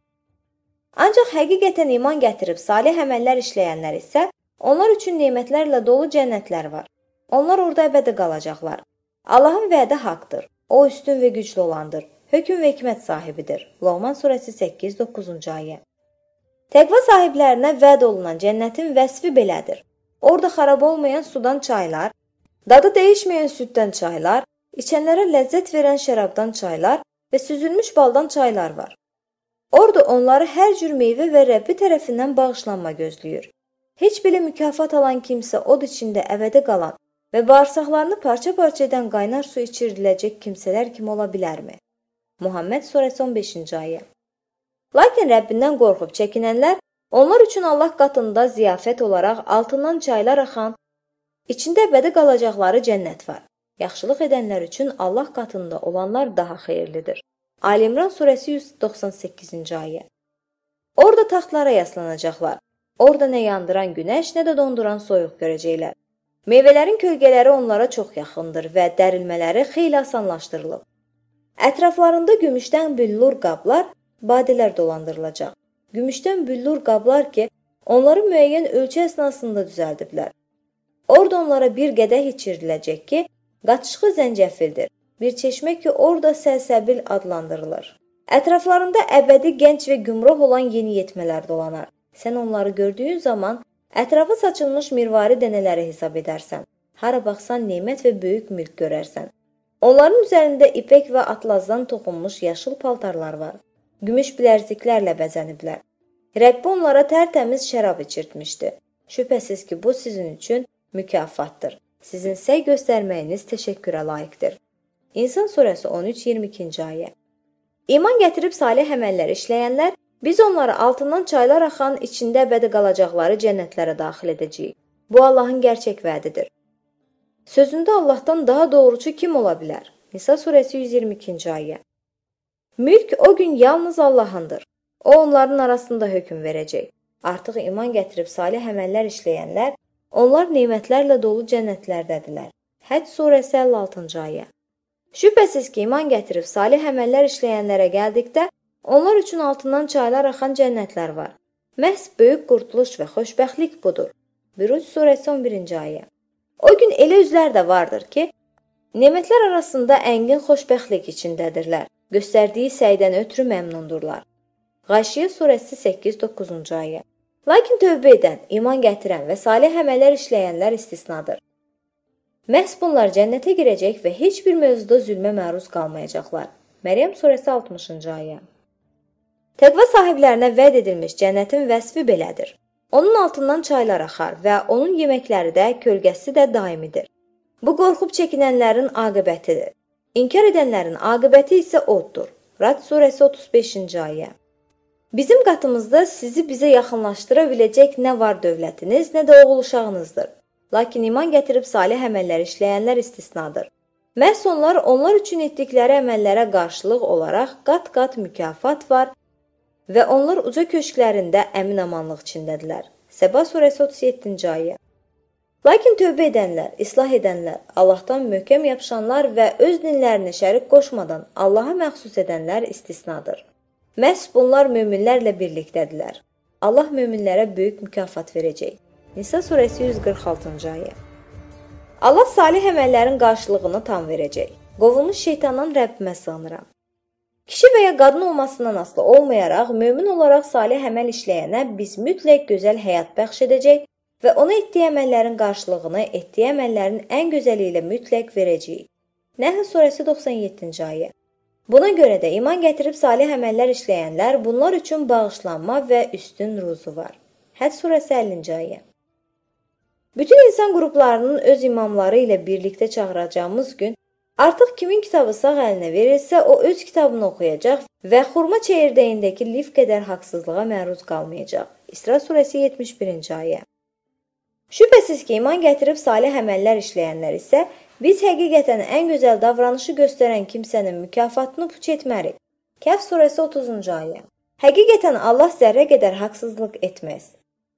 Ancaq həqiqətən iman gətirib salih əməllər işləyənlər isə onlar üçün nemətlərlə dolu cənnətlər var. Onlar orada əbədi qalacaqlar. Allahın vədi haqdır. O üstün və güclü olandır. Hökm və hikmət sahibidir. Loğman surəsi səkkiz doqquzuncu ayə. Təqva sahiblərinə vəd olunan cənnətin vəsfi belədir. Orada xarab olmayan sudan çaylar, dadı dəyişməyən süddən çaylar, içənlərə ləzzət verən şərabdan çaylar və süzülmüş baldan çaylar var. Orada onları hər cür meyvə və Rəbbi tərəfindən bağışlanma gözləyir. Heç belə mükafat alan kimsə od içində əbədi qalan və bağırsaqlarını parça-parça edən qaynar su içirdiləcək kimsələr kimi ola bilərmi? Muhammed surəsi on beşinci ayə. Lakin Rəbbindən qorxub çəkinənlər, onlar üçün Allah qatında ziyafət olaraq altından çaylar axan, içində əbədi qalacaqları cənnət var. Yaxşılıq edənlər üçün Allah qatında olanlar daha xeyirlidir. Ali İmran surəsi yüz doxsan səkkizinci ayə. Orada taxtlara yaslanacaqlar. Orada nə yandıran günəş, nə də donduran soyuq görəcəklər. Meyvələrin kölgələri onlara çox yaxındır və dərilmələri xeyli asanlaşdırılıb. Ətraflarında gümüşdən büllur qablar, badələr dolandırılacaq. Gümüşdən büllur qablar ki, onları müəyyən ölçü əsnasında düzəldiblər. Orada onlara bir qədəh içirdiləcək ki, qaçışqı zəncəfildir. Bir çeşmə ki, orada səlsəbil adlandırılır. Ətraflarında əbədi, gənc və gümrah olan yeniyetmələr dolanar. Sən onları gördüyün zaman ətrafa saçılmış mirvari dənələri hesab edərsən. Hara baxsan nemət və böyük mülk görərsən. Onların üzərində ipək və atlazdan toxunmuş yaşıl paltarlar var. Gümüş bilərziklərlə bəzəniblər. Rəbbi onlara tərtəmiz şərab içirtmişdi. Şübhəsiz ki, bu sizin üçün mükafatdır. Sizin səy göstərməyiniz təşəkkürə layiqdir. İnsan surəsi on üç iyirmi ikinci ayə. İman gətirib salih əməllər işləyənlər, biz onları altından çaylar axan, içində əbədi qalacaqları cənnətlərə daxil edəcəyik. Bu Allahın gerçək vədidir. Sözündə Allahdan daha doğrucu kim ola bilər? Nisa surəsi yüz iyirmi ikinci ayə. Mülk o gün yalnız Allahındır. O onların arasında hökm verəcək. Artıq iman gətirib salih əməllər işləyənlər, onlar nemətlərlə dolu cənnətlərdədirlər. Həcc surəsi əlli altıncı ayə. Şübhəsiz ki, iman gətirib salih əməllər işləyənlərə gəldikdə, onlar üçün altından çaylar axan cənnətlər var. Məhz böyük qurtuluş və xoşbəxtlik budur. Büruc surəsi on birinci ayə. O gün elə üzlər də vardır ki, nemətlər arasında əngin xoşbəxtlik içindədirlər. Göstərdiyi səydən ötürü məmnundurlar.Ğaşiyə surəsi səkkiz doqquzuncu ayə. Lakin tövbə edən, iman gətirən və salih əməllər işləyənlər istisnadır. Məhz bunlar cənnətə girəcək və heç bir mövzuda zülmə məruz qalmayacaqlar. Məryəm surəsi altmışıncı ayə. Təqva sahiblərinə vəd edilmiş cənnətin vəsfi belədir. Onun altından çaylar axar və onun yeməkləri də, kölgəsi də daimidir. Bu qorxub çəkinənlərin aqibətidir. İnkar edənlərin aqibəti isə oddur. Rad surəsi otuz beşinci ayə. Bizim qatımızda sizi bizə yaxınlaşdıra biləcək nə var dövlətiniz, nə də oğul uşağınızdır. Lakin iman gətirib salih əməllər işləyənlər istisnadır. Məhz onlar, onlar üçün etdikləri əməllərə qarşılıq olaraq qat-qat mükafat var və onlar uca köşklərində əmin-amanlıq içindədirlər. Səba surəsi otuz yeddinci ayə. Lakin tövbə edənlər, islah edənlər, Allahdan möhkəm yapışanlar və öz dinlərini şərik qoşmadan Allaha məxsus edənlər istisnadır. Məhz bunlar möminlərlə birlikdədirlər. Allah möminlərə böyük mükafat verəcək. Nisa surəsi yüz qırx altıncı ayə. Allah salih əməllərin qarşılığını tam verəcək. Qovulmuş şeytandan Rəbbimə sığınıram. Kişi və ya qadın olmasından asılı olmayaraq, mömin olaraq salih əməl işləyənə biz mütləq gözəl həyat bəxş edəcək və ona etdiyi əməllərin qarşılığını etdiyi əməllərin ən gözəli ilə mütləq verəcəyik. Nəhl surəsi doxsan yeddinci ayə. Buna görə də iman gətirib salih əməllər işləyənlər, bunlar üçün bağışlanma və üstün ruzu var. Həd surəsi əllinci ayə. Bütün insan qruplarının öz imamları ilə birlikdə çağıracağımız gün, artıq kimin kitabı sağ əlinə verilsə, o öz kitabını oxuyacaq və xurma çəyirdəyindəki lif qədər haqsızlığa məruz qalmayacaq. İsra surəsi yetmiş birinci ayə. Şübhəsiz ki, iman gətirib salih əməllər işləyənlər isə, biz həqiqətən ən gözəl davranışı göstərən kimsənin mükafatını puç etmərik. Kəhf surəsi otuzuncu ayə. Həqiqətən Allah zərrə qədər haqsızlıq etməz.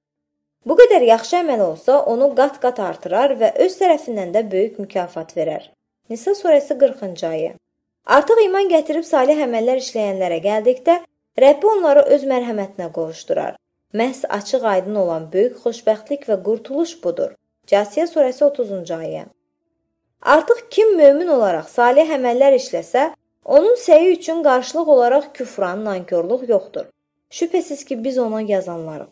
Bu qədər yaxşı əməl olsa, onu qat-qat artırar və öz tərəfindən də böyük mükafat verər. Nisa surəsi qırxıncı ayə. Artıq iman gətirib salih əməllər işləyənlərə gəldikdə, Rəbbi onları öz mərhəmətinə qovuşdurar. Məhz açıq aydın olan böyük xoşbəxtlik və qurtuluş budur. Cəsiyə surəsi otuzuncu ayə. Artıq kim mömin olaraq salih əməllər işləsə, onun səyi üçün qarşılıq olaraq küfran, nankörlük yoxdur. Şübhəsiz ki, biz ona yazanlarıq.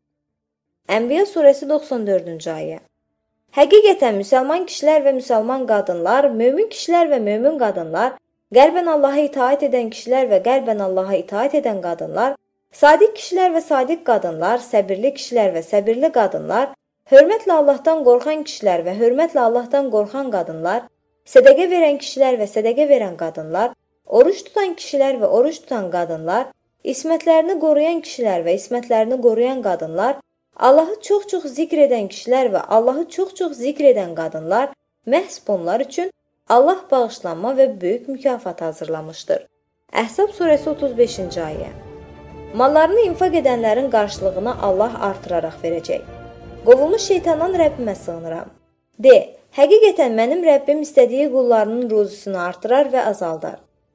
Ənbiya surəsi doxsan dördüncü ayə. Həqiqətən müsəlman kişilər və müsəlman qadınlar, mömin kişilər və mömin qadınlar, qəlbən Allaha itaat edən kişilər və qəlbən Allaha itaat edən qadınlar, sadiq kişilər və sadiq qadınlar, səbirli kişilər və səbirli qadınlar, hörmətlə Allahdan qorxan kişilər və hörmətlə Allahdan qorxan qadınlar, sədəqə verən kişilər və sədəqə verən qadınlar, oruç tutan kişilər və oruç tutan qadınlar, ismətlərini qoruyan kişilər və ismətlərini qoruyan qadınlar, Allahı çox-çox zikr edən kişilər və Allahı çox-çox zikr edən qadınlar, məhz bunlar üçün Allah bağışlanma və böyük mükafat hazırlamışdır. Əhzab surəsi otuz beşinci ayə. Mallarını infaq edənlərin qarşılığını Allah artıraraq verəcək. Qovulmuş şeytandan Rəbbimə sığınıram. De, həqiqətən mənim Rəbbim istədiyi qullarının ruzusunu artırar və azaldar.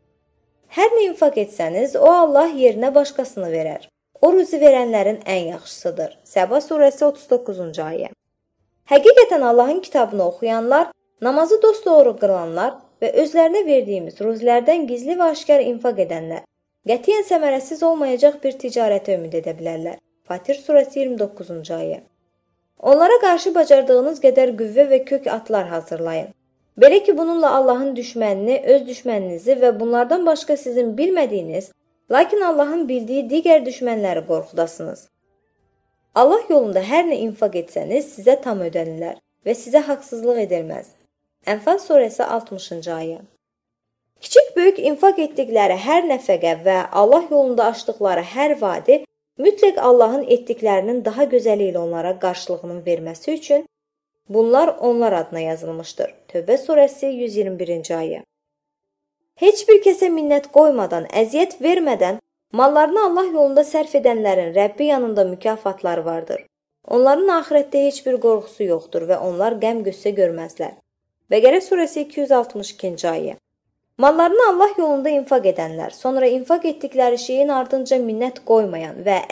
Hər nə infaq etsəniz, o Allah yerinə başqasını verər. O ruzi verənlərin ən yaxşısıdır. Səba surəsi otuz doqquzuncu ayə. Həqiqətən Allahın kitabını oxuyanlar, namazı dosdoğru qılanlar və özlərinə verdiyimiz ruzilərdən gizli və aşkar infaq edənlər, qətiyyən səmərəsiz olmayacaq bir ticarətə ümid edə bilərlər. Fatir surəsi iyirmi doqquzuncu ayə. Onlara qarşı bacardığınız qədər qüvvə və kök atlar hazırlayın. Belə ki, bununla Allahın düşmənini, öz düşməninizi və bunlardan başqa sizin bilmədiyiniz, lakin Allahın bildiyi digər düşmənləri qorxudasınız. Allah yolunda hər nə infaq etsəniz, sizə tam ödənilər və sizə haqsızlıq edilməz. Ənfal surəsi altmışıncı ayə. Kiçik böyük infaq etdikləri hər nəfəqə və Allah yolunda açdıqları hər vadi, mütləq Allahın etdiklərinin daha gözəli ilə onlara qarşılığının verməsi üçün, bunlar onlar adına yazılmışdır. Tövbə surəsi yüz iyirmi birinci ayə. Heç bir kəsə minnət qoymadan, əziyyət vermədən, mallarını Allah yolunda sərf edənlərin Rəbbi yanında mükafatları vardır. Onların axirətdə heç bir qorxusu yoxdur və onlar qəm-qüssə görməzlər. Bəqərə surəsi iki yüz altmış ikinci ayə. Mallarını Allah yolunda infaq edənlər, sonra infaq etdikləri şeyin ardınca minnət qoymayan və